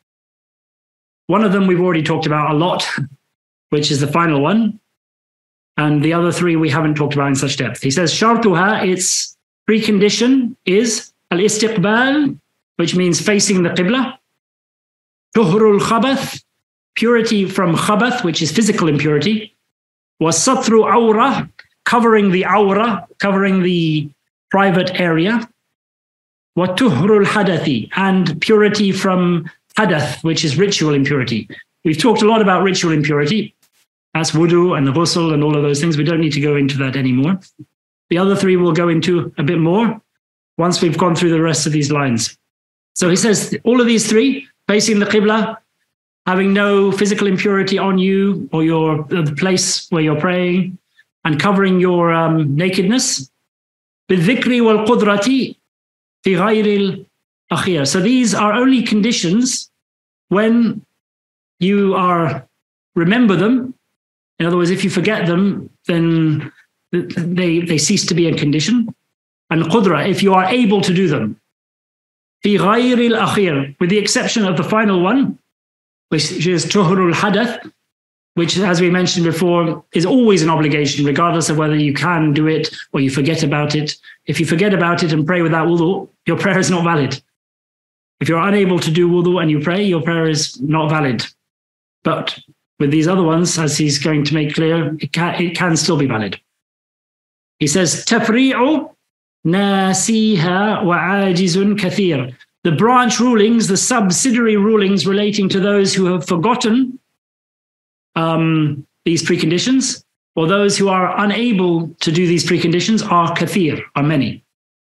One of them we've already talked about a lot, which is the final one. And the other 3 we haven't talked about in such depth. He says, Shartuha, its precondition is al-istiqbal, which means facing the qibla. Tuhrul khabath, purity from khabath, which is physical impurity. Was satru awra, covering the awra, covering the private area. Wa tuhrul hadathi, and purity from hadath, which is ritual impurity. We've talked a lot about ritual impurity. That's wudu and the ghusl and all of those things. We don't need to go into that anymore. The other 3 we'll go into a bit more once we've gone through the rest of these lines. So he says all of these 3, facing the qibla, having no physical impurity on you or the place where you're praying, and covering your nakedness. بالذكر والقدرة في غير الأخير. So these are only conditions when you remember them. In other words, if you forget them, then they cease to be a condition. And qudra, if you are able to do them. في غير الأخير, with the exception of the final one, which is tuhurul hadath, which, as we mentioned before, is always an obligation, regardless of whether you can do it or you forget about it. If you forget about it and pray without wudu, your prayer is not valid. If you're unable to do wudu and you pray, your prayer is not valid. But with these other ones, as he's going to make clear, it can still be valid. He says, tafri'u nasiha wa ajizun kathir. The branch rulings, the subsidiary rulings relating to those who have forgotten these preconditions, or those who are unable to do these preconditions, are kathir, are many.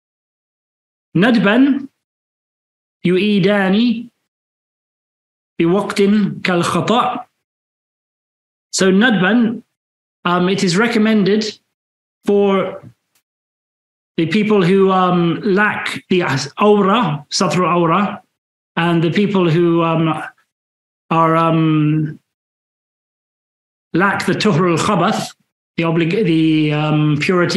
Nadban yu'idani biwaqtin kal khata'. So nadban, it is recommended for the people who lack the awra, satru awra, and the people who lack the tuhrul khabath, the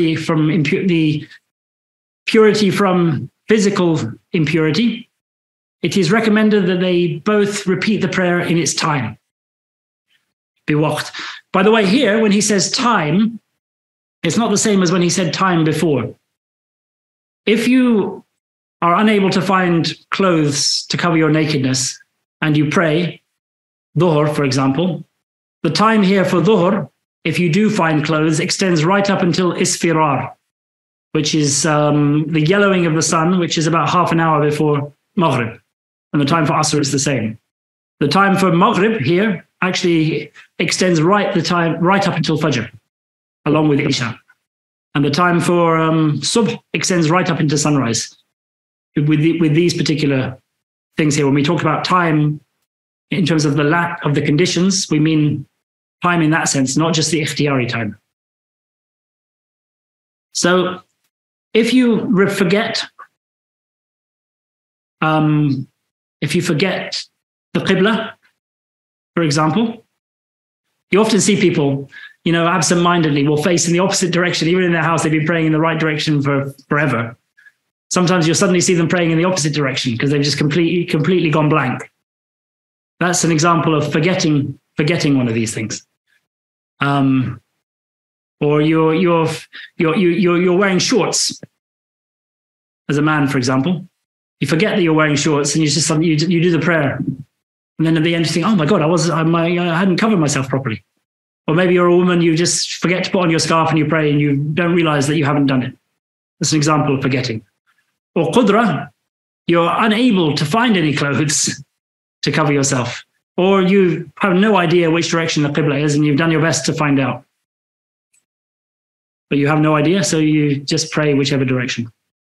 purity from physical impurity. It is recommended that they both repeat the prayer in its time. Biwaqt. By the way, here when he says time, it's not the same as when he said time before. If you are unable to find clothes to cover your nakedness and you pray, dhuhr, for example, the time here for dhuhr, if you do find clothes, extends right up until isfirar, which is the yellowing of the sun, which is about half an hour before maghrib. And the time for asr is the same. The time for maghrib here actually extends right up until fajr, along with isha. And the time for subh extends right up into sunrise. With these particular things here, when we talk about time in terms of the lack of the conditions, we mean time in that sense, not just the ikhtiyari time. So if you forget, the qibla, for example, you often see people, absent-mindedly will face in the opposite direction. Even in their house, they've been praying in the right direction for forever. Sometimes you'll suddenly see them praying in the opposite direction because they've just completely gone blank. That's an example of forgetting one of these things. Or you're wearing shorts as a man, for example. You forget that you're wearing shorts and you just you do the prayer. And then at the end you think, oh my God, I hadn't covered myself properly. Or maybe you're a woman, you just forget to put on your scarf and you pray and you don't realize that you haven't done it. That's an example of forgetting. Or qudra, you're unable to find any clothes to cover yourself. Or you have no idea which direction the qibla is and you've done your best to find out. But you have no idea, so you just pray whichever direction.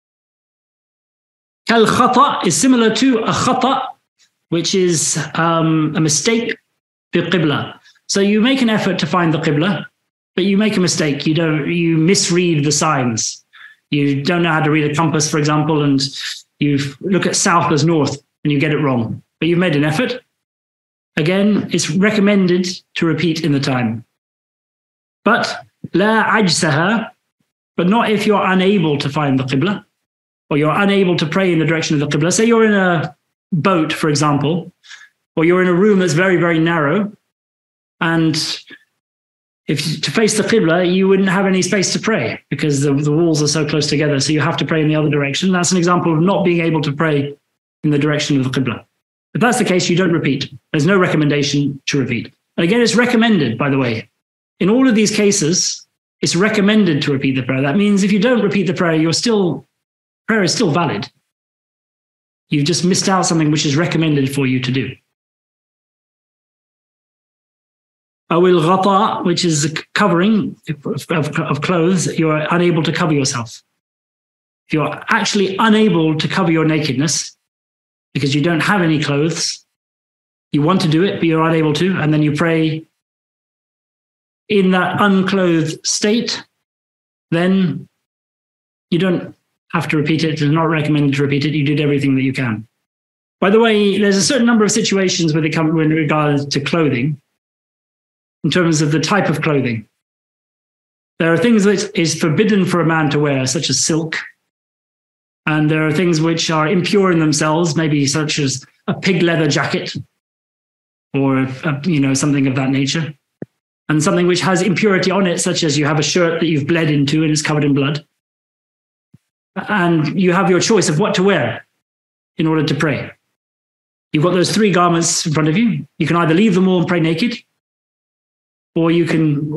Kal khata is similar to a khata, which is a mistake fi qibla. So you make an effort to find the qibla, but you make a mistake. You misread the signs. You don't know how to read a compass, for example, and you look at south as north and you get it wrong. But you've made an effort. Again, it's recommended to repeat in the time. But la ajsaha, but not if you're unable to find the qibla or you're unable to pray in the direction of the qibla. Say you're in a boat, for example, or you're in a room that's very, very narrow, and if to face the qibla, you wouldn't have any space to pray because the walls are so close together. So you have to pray in the other direction. That's an example of not being able to pray in the direction of the qibla. If that's the case, you don't repeat. There's no recommendation to repeat. And again, it's recommended, by the way. In all of these cases, it's recommended to repeat the prayer. That means if you don't repeat the prayer, prayer is still valid. You've just missed out something which is recommended for you to do. Awil ghata, which is a covering of clothes, you're unable to cover yourself. If you're actually unable to cover your nakedness because you don't have any clothes, you want to do it, but you're unable to, and then you pray in that unclothed state, then you don't have to repeat it. It's not recommended to repeat it. You did everything that you can. By the way, there's a certain number of situations where they come in regards to clothing, in terms of the type of clothing. There are things that is forbidden for a man to wear, such as silk. And there are things which are impure in themselves, maybe such as a pig leather jacket or something of that nature. And something which has impurity on it, such as you have a shirt that you've bled into and is covered in blood. And you have your choice of what to wear in order to pray. You've got those three garments in front of you. You can either leave them all and pray naked, or you can,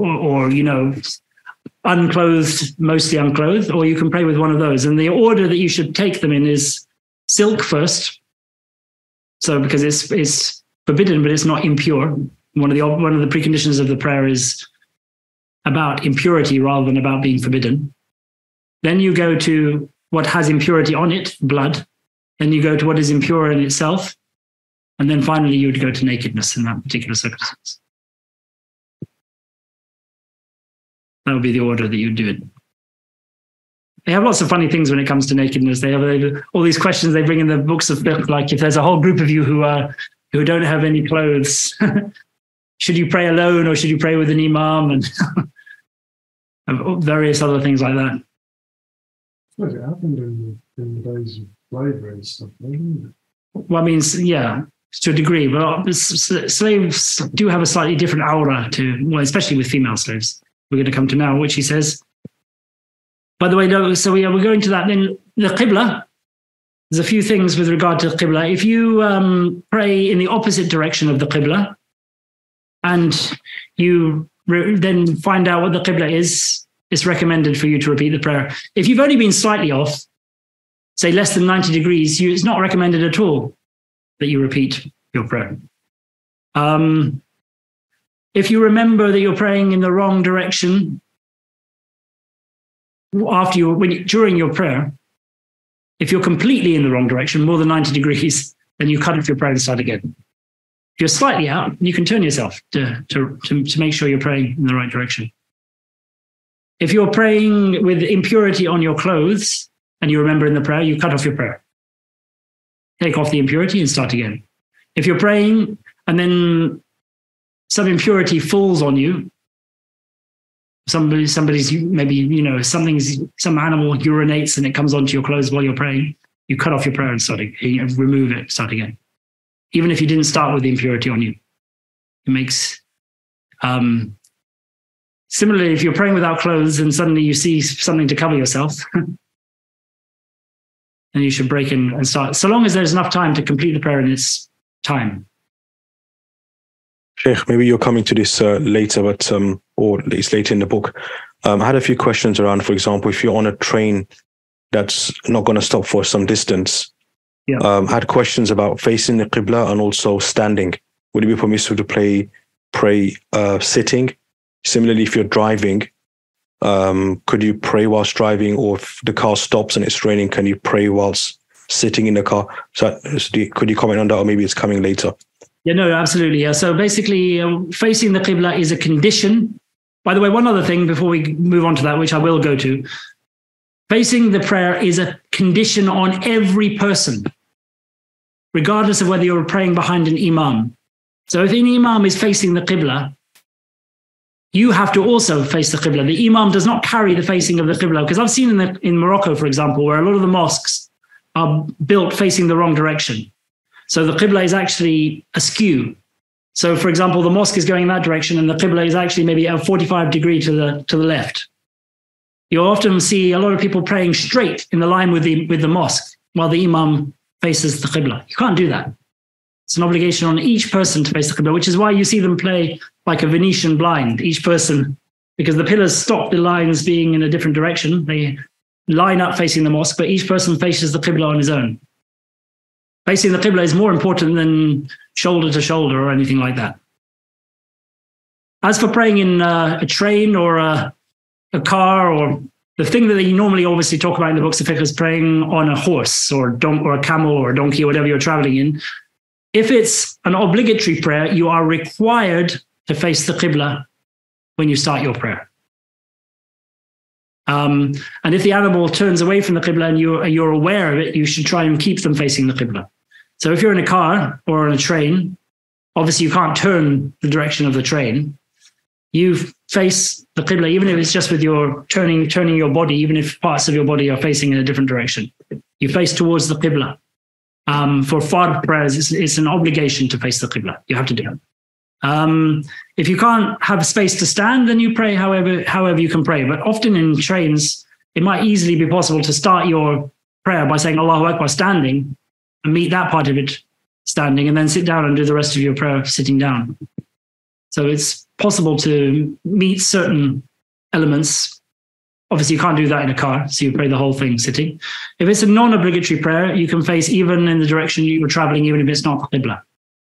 unclothed, mostly unclothed, or you can pray with one of those. And the order that you should take them in is silk first. So because it's forbidden, but it's not impure. One of the preconditions of the prayer is about impurity rather than about being forbidden. Then you go to what has impurity on it, blood. Then you go to what is impure in itself. And then finally you would go to nakedness in that particular circumstance. That would be the order that you do it. They have lots of funny things when it comes to nakedness. They have all these questions they bring in the books of fiqh, like if there's a whole group of you who don't have any clothes, should you pray alone or should you pray with an imam, and various other things like that. I suppose it happened in the days of slavery and stuff, didn't it? Well, I mean, yeah, to a degree, but slaves do have a slightly different aura especially with female slaves. We're going to come to now, which he says. By the way, no, so we're going to that. Then the qibla, there's a few things with regard to qibla. If you pray in the opposite direction of the qibla, and you then find out what the qibla is, it's recommended for you to repeat the prayer. If you've only been slightly off, say less than 90 degrees, it's not recommended at all that you repeat your prayer. If you remember that you're praying in the wrong direction during your prayer, if you're completely in the wrong direction, more than 90 degrees, then you cut off your prayer and start again. If you're slightly out, you can turn yourself to make sure you're praying in the right direction. If you're praying with impurity on your clothes and you remember in the prayer, you cut off your prayer. Take off the impurity and start again. If you're praying and then some impurity falls on you, somebody's maybe, some animal urinates and it comes onto your clothes while you're praying, you cut off your prayer and remove it, start again. Even if you didn't start with the impurity on you. It makes, similarly, if you're praying without clothes and suddenly you see something to cover yourself, then you should break in and start, so long as there's enough time to complete the prayer in its time. Sheikh, maybe you're coming to this later, but or it's later in the book. I had a few questions around, for example, if you're on a train that's not going to stop for some distance. Yeah. I had questions about facing the Qibla and also standing. Would it be permissible to pray sitting? Similarly, if you're driving, could you pray whilst driving, or if the car stops and it's raining, can you pray whilst sitting in the car? So could you comment on that, or maybe it's coming later? Yeah, no, absolutely. Yeah. So basically, facing the Qibla is a condition. By the way, one other thing before we move on to that, which I will go to, facing the prayer is a condition on every person, regardless of whether you're praying behind an imam. So if an imam is facing the Qibla, you have to also face the Qibla. The imam does not carry the facing of the Qibla, because I've seen in Morocco, for example, where a lot of the mosques are built facing the wrong direction. So the Qibla is actually askew. So, for example, the mosque is going in that direction and the Qibla is actually maybe a 45 degree to the left. You'll often see a lot of people praying straight in the line with the mosque while the imam faces the Qibla. You can't do that. It's an obligation on each person to face the Qibla, which is why you see them play like a Venetian blind, each person, because the pillars stop the lines being in a different direction. They line up facing the mosque, but each person faces the Qibla on his own. Facing the Qibla is more important than shoulder to shoulder or anything like that. As for praying in a train or a car, or the thing that you normally obviously talk about in the books of fiqh is praying on a horse or a camel or a donkey or whatever you're traveling in. If it's an obligatory prayer, you are required to face the Qibla when you start your prayer. And if the animal turns away from the Qibla and you're aware of it, you should try and keep them facing the Qibla. So if you're in a car or on a train, obviously you can't turn the direction of the train. You face the Qibla, even if it's just with your turning your body, even if parts of your body are facing in a different direction. You face towards the Qibla. For fard prayers, it's an obligation to face the Qibla. You have to do it. If you can't have space to stand, then you pray however you can pray. But often in trains, it might easily be possible to start your prayer by saying Allahu Akbar standing and meet that part of it standing, and then sit down and do the rest of your prayer sitting down. So it's possible to meet certain elements. Obviously, you can't do that in a car, so you pray the whole thing sitting. If it's a non-obligatory prayer, you can face even in the direction you were traveling, even if it's not the Qibla.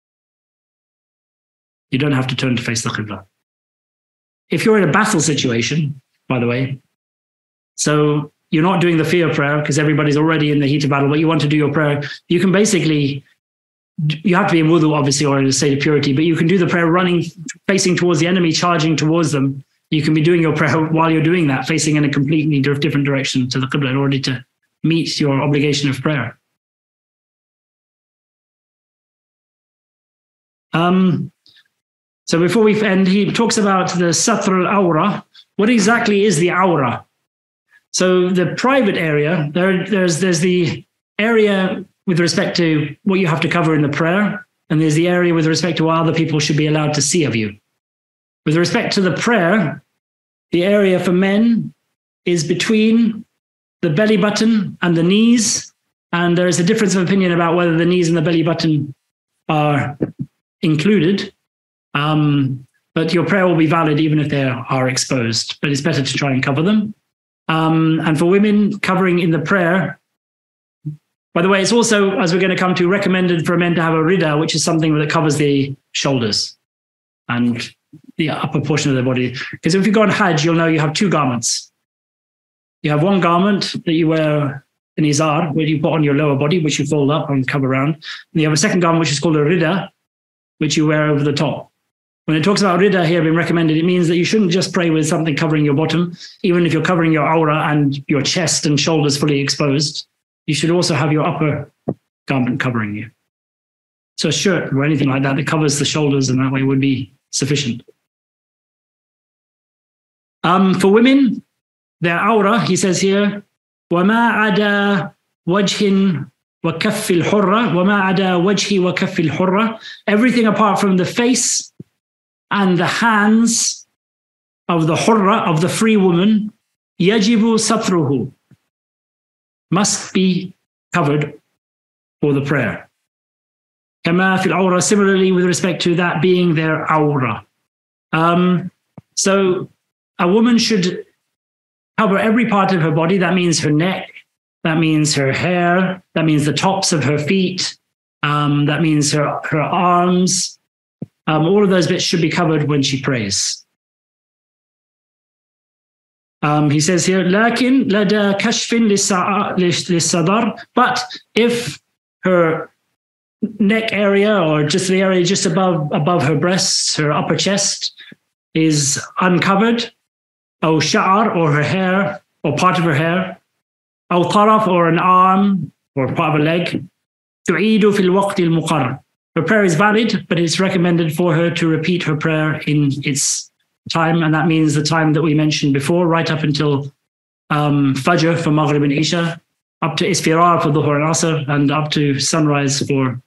You don't have to turn to face the Qibla. If you're in a battle situation, by the way, so you're not doing the fear prayer because everybody's already in the heat of battle, but you want to do your prayer, you can basically, you have to be in wudu, obviously, or in a state of purity, but you can do the prayer running, facing towards the enemy, charging towards them. You can be doing your prayer while you're doing that, facing in a completely different direction to the Qibla in order to meet your obligation of prayer. So before we end, he talks about the satr al-awra. What exactly is the awra? So the private area, there's the area with respect to what you have to cover in the prayer, and there's the area with respect to what other people should be allowed to see of you. With respect to the prayer, the area for men is between the belly button and the knees, and there is a difference of opinion about whether the knees and the belly button are included. But your prayer will be valid even if they are exposed, but it's better to try and cover them. And for women, covering in the prayer, by the way, it's also, as we're going to come to, recommended for men to have a rida, which is something that covers the shoulders and the upper portion of their body. Because if you go on Hajj, you'll know you have two garments. You have one garment that you wear, an izar, where you put on your lower body, which you fold up and cover around. And you have a second garment, which is called a rida, which you wear over the top. When it talks about rida here being recommended, it means that you shouldn't just pray with something covering your bottom, even if you're covering your aura and your chest and shoulders fully exposed. You should also have your upper garment covering you. So a shirt or anything like that that covers the shoulders and that way would be sufficient. For women, their aura, he says here, وَمَا عَدَى وَجْهٍ وَكَفِّ الْحُرَّةِ وَمَا عَدَى وَجْهِ وَكَفِّ الْحُرَّةِ. Everything apart from the face and the hands of the hurra, of the free woman, yajibu satruhu, must be covered for the prayer. كما في العورة, similarly with respect to that being their awra. So a woman should cover every part of her body. That means her neck, that means her hair, that means the tops of her feet, that means her arms. All of those bits should be covered when she prays. He says here, لكن لدى كشف للصدر, but if her neck area or just the area just above her breasts, her upper chest is uncovered, أو شعر, or her hair or part of her hair, أو طرف, or an arm or part of a leg, تعيد في الوقت المقرر. Her prayer is valid, but it's recommended for her to repeat her prayer in its time, and that means the time that we mentioned before, right up until Fajr for Maghrib and Isha, up to Isfirar for Dhuhr and Asr, and up to sunrise for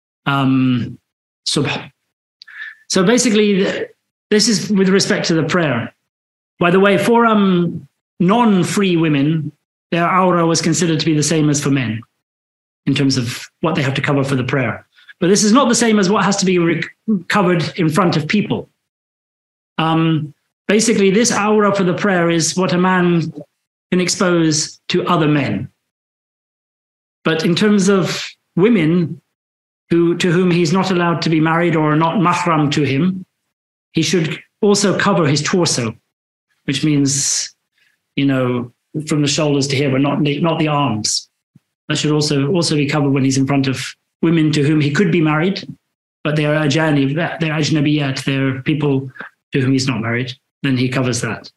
Subh. So basically, this is with respect to the prayer. By the way, for non-free women, their awra was considered to be the same as for men in terms of what they have to cover for the prayer. But this is not the same as what has to be covered in front of people. Basically, this awra for the prayer is what a man can expose to other men. But in terms of women to whom he's not allowed to be married or not mahram to him, he should also cover his torso, which means, from the shoulders to here, but not the arms. That should also be covered when he's in front of women to whom he could be married, but they are ajanib, they're ajnabiyat, they're people to whom he's not married. Then he covers that.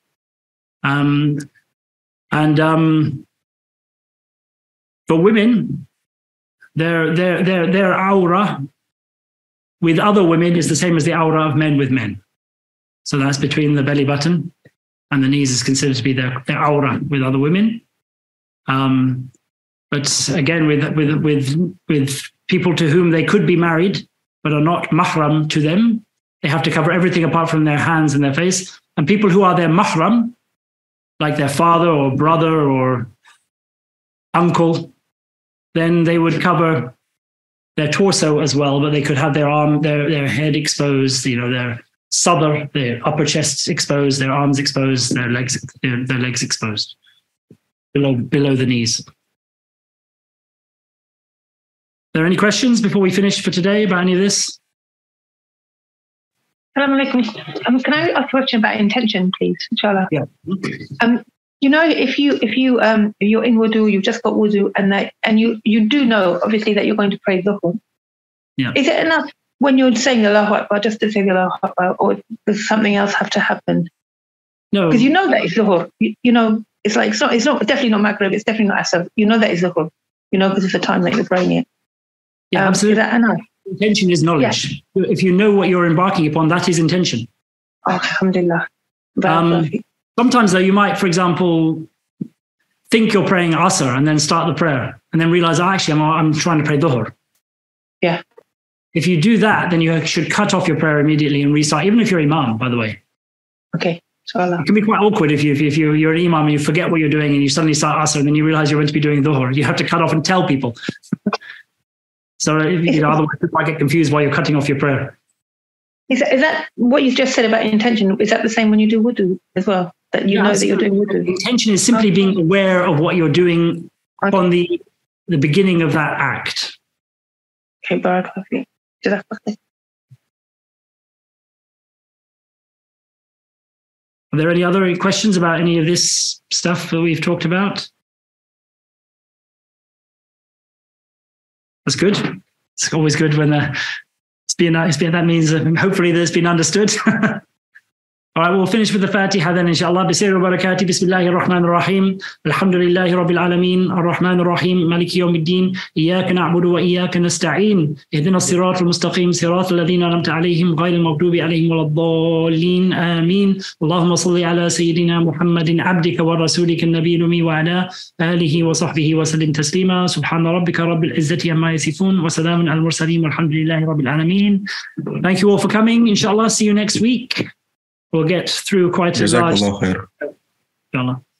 For women, their awra with other women is the same as the awra of men with men. So that's between the belly button and the knees is considered to be their awra with other women. But again, with people to whom they could be married but are not mahram to them, they have to cover everything apart from their hands and their face. And people who are their mahram, like their father or brother or uncle, then they would cover their torso as well, but they could have their arm, their head exposed, their sadr, their upper chest exposed, their arms exposed, their legs exposed, below the knees. Are there any questions before we finish for today about any of this? Assalamu alaikum. Can I ask a question about intention, please? Inshallah. Yeah. If you're in wudu, you've just got wudu, and you do know obviously that you're going to pray dhuhr. Yeah. Is it enough when you're saying Allahu Akbar just to say Allahu Akbar, or does something else have to happen? No. Because you know that it's dhuhr. It's like it's not definitely not Maghrib. It's definitely not Asr. You know that it's dhuhr. Because it's the time that you're praying it. Yeah, absolutely. Is that enough? Intention is knowledge. Yeah. If you know what you're embarking upon, that is intention. Alhamdulillah. Sometimes, though, you might, for example, think you're praying Asr and then start the prayer and then realize, actually, I'm trying to pray Dhuhr. Yeah. If you do that, then you should cut off your prayer immediately and restart, even if you're imam, by the way. Okay. Inshallah. It can be quite awkward if you're an imam and you forget what you're doing and you suddenly start Asr and then you realize you're meant to be doing Dhuhr. You have to cut off and tell people. So otherwise people might get confused while you're cutting off your prayer. Is that what you just said about intention? Is that the same when you do wudu as well? That you know that you're doing wudu? Intention is simply being aware of what you're doing on the beginning of that act. Okay, barakallah. Are there any other questions about any of this stuff that we've talked about? That's good. It's always good when that means hopefully that's been understood. All right, we'll finish with the Fatiha then, inshallah. Bismillah wa barakatuh. Bismillahir Rahmanir Rahim. Alhamdulillahi Rabbil Alameen. Ar-Rahmanir Rahim. Maliki Yawmiddin. Iyyaka na'budu wa iyyaka nasta'een. Ihdina as-siratal mustaqim. Siratal ladhina an'amta alayhim ghayril maghdubi alayhim waladdallin. Ameen. Allahumma salli ala Sayyidina Muhammadin abdika wa rasulika an-nabiyil ummi wa ala alihi wa sahbihi wa sallim taslima. Subhana rabbika rabbil izzati amma yasifun wa salamun al mursaleen walhamdulillahi Rabbil Alameen. Thank you all for coming. Inshallah, see you next week. We'll get through quite a large... Jazakallah khair. Inshallah.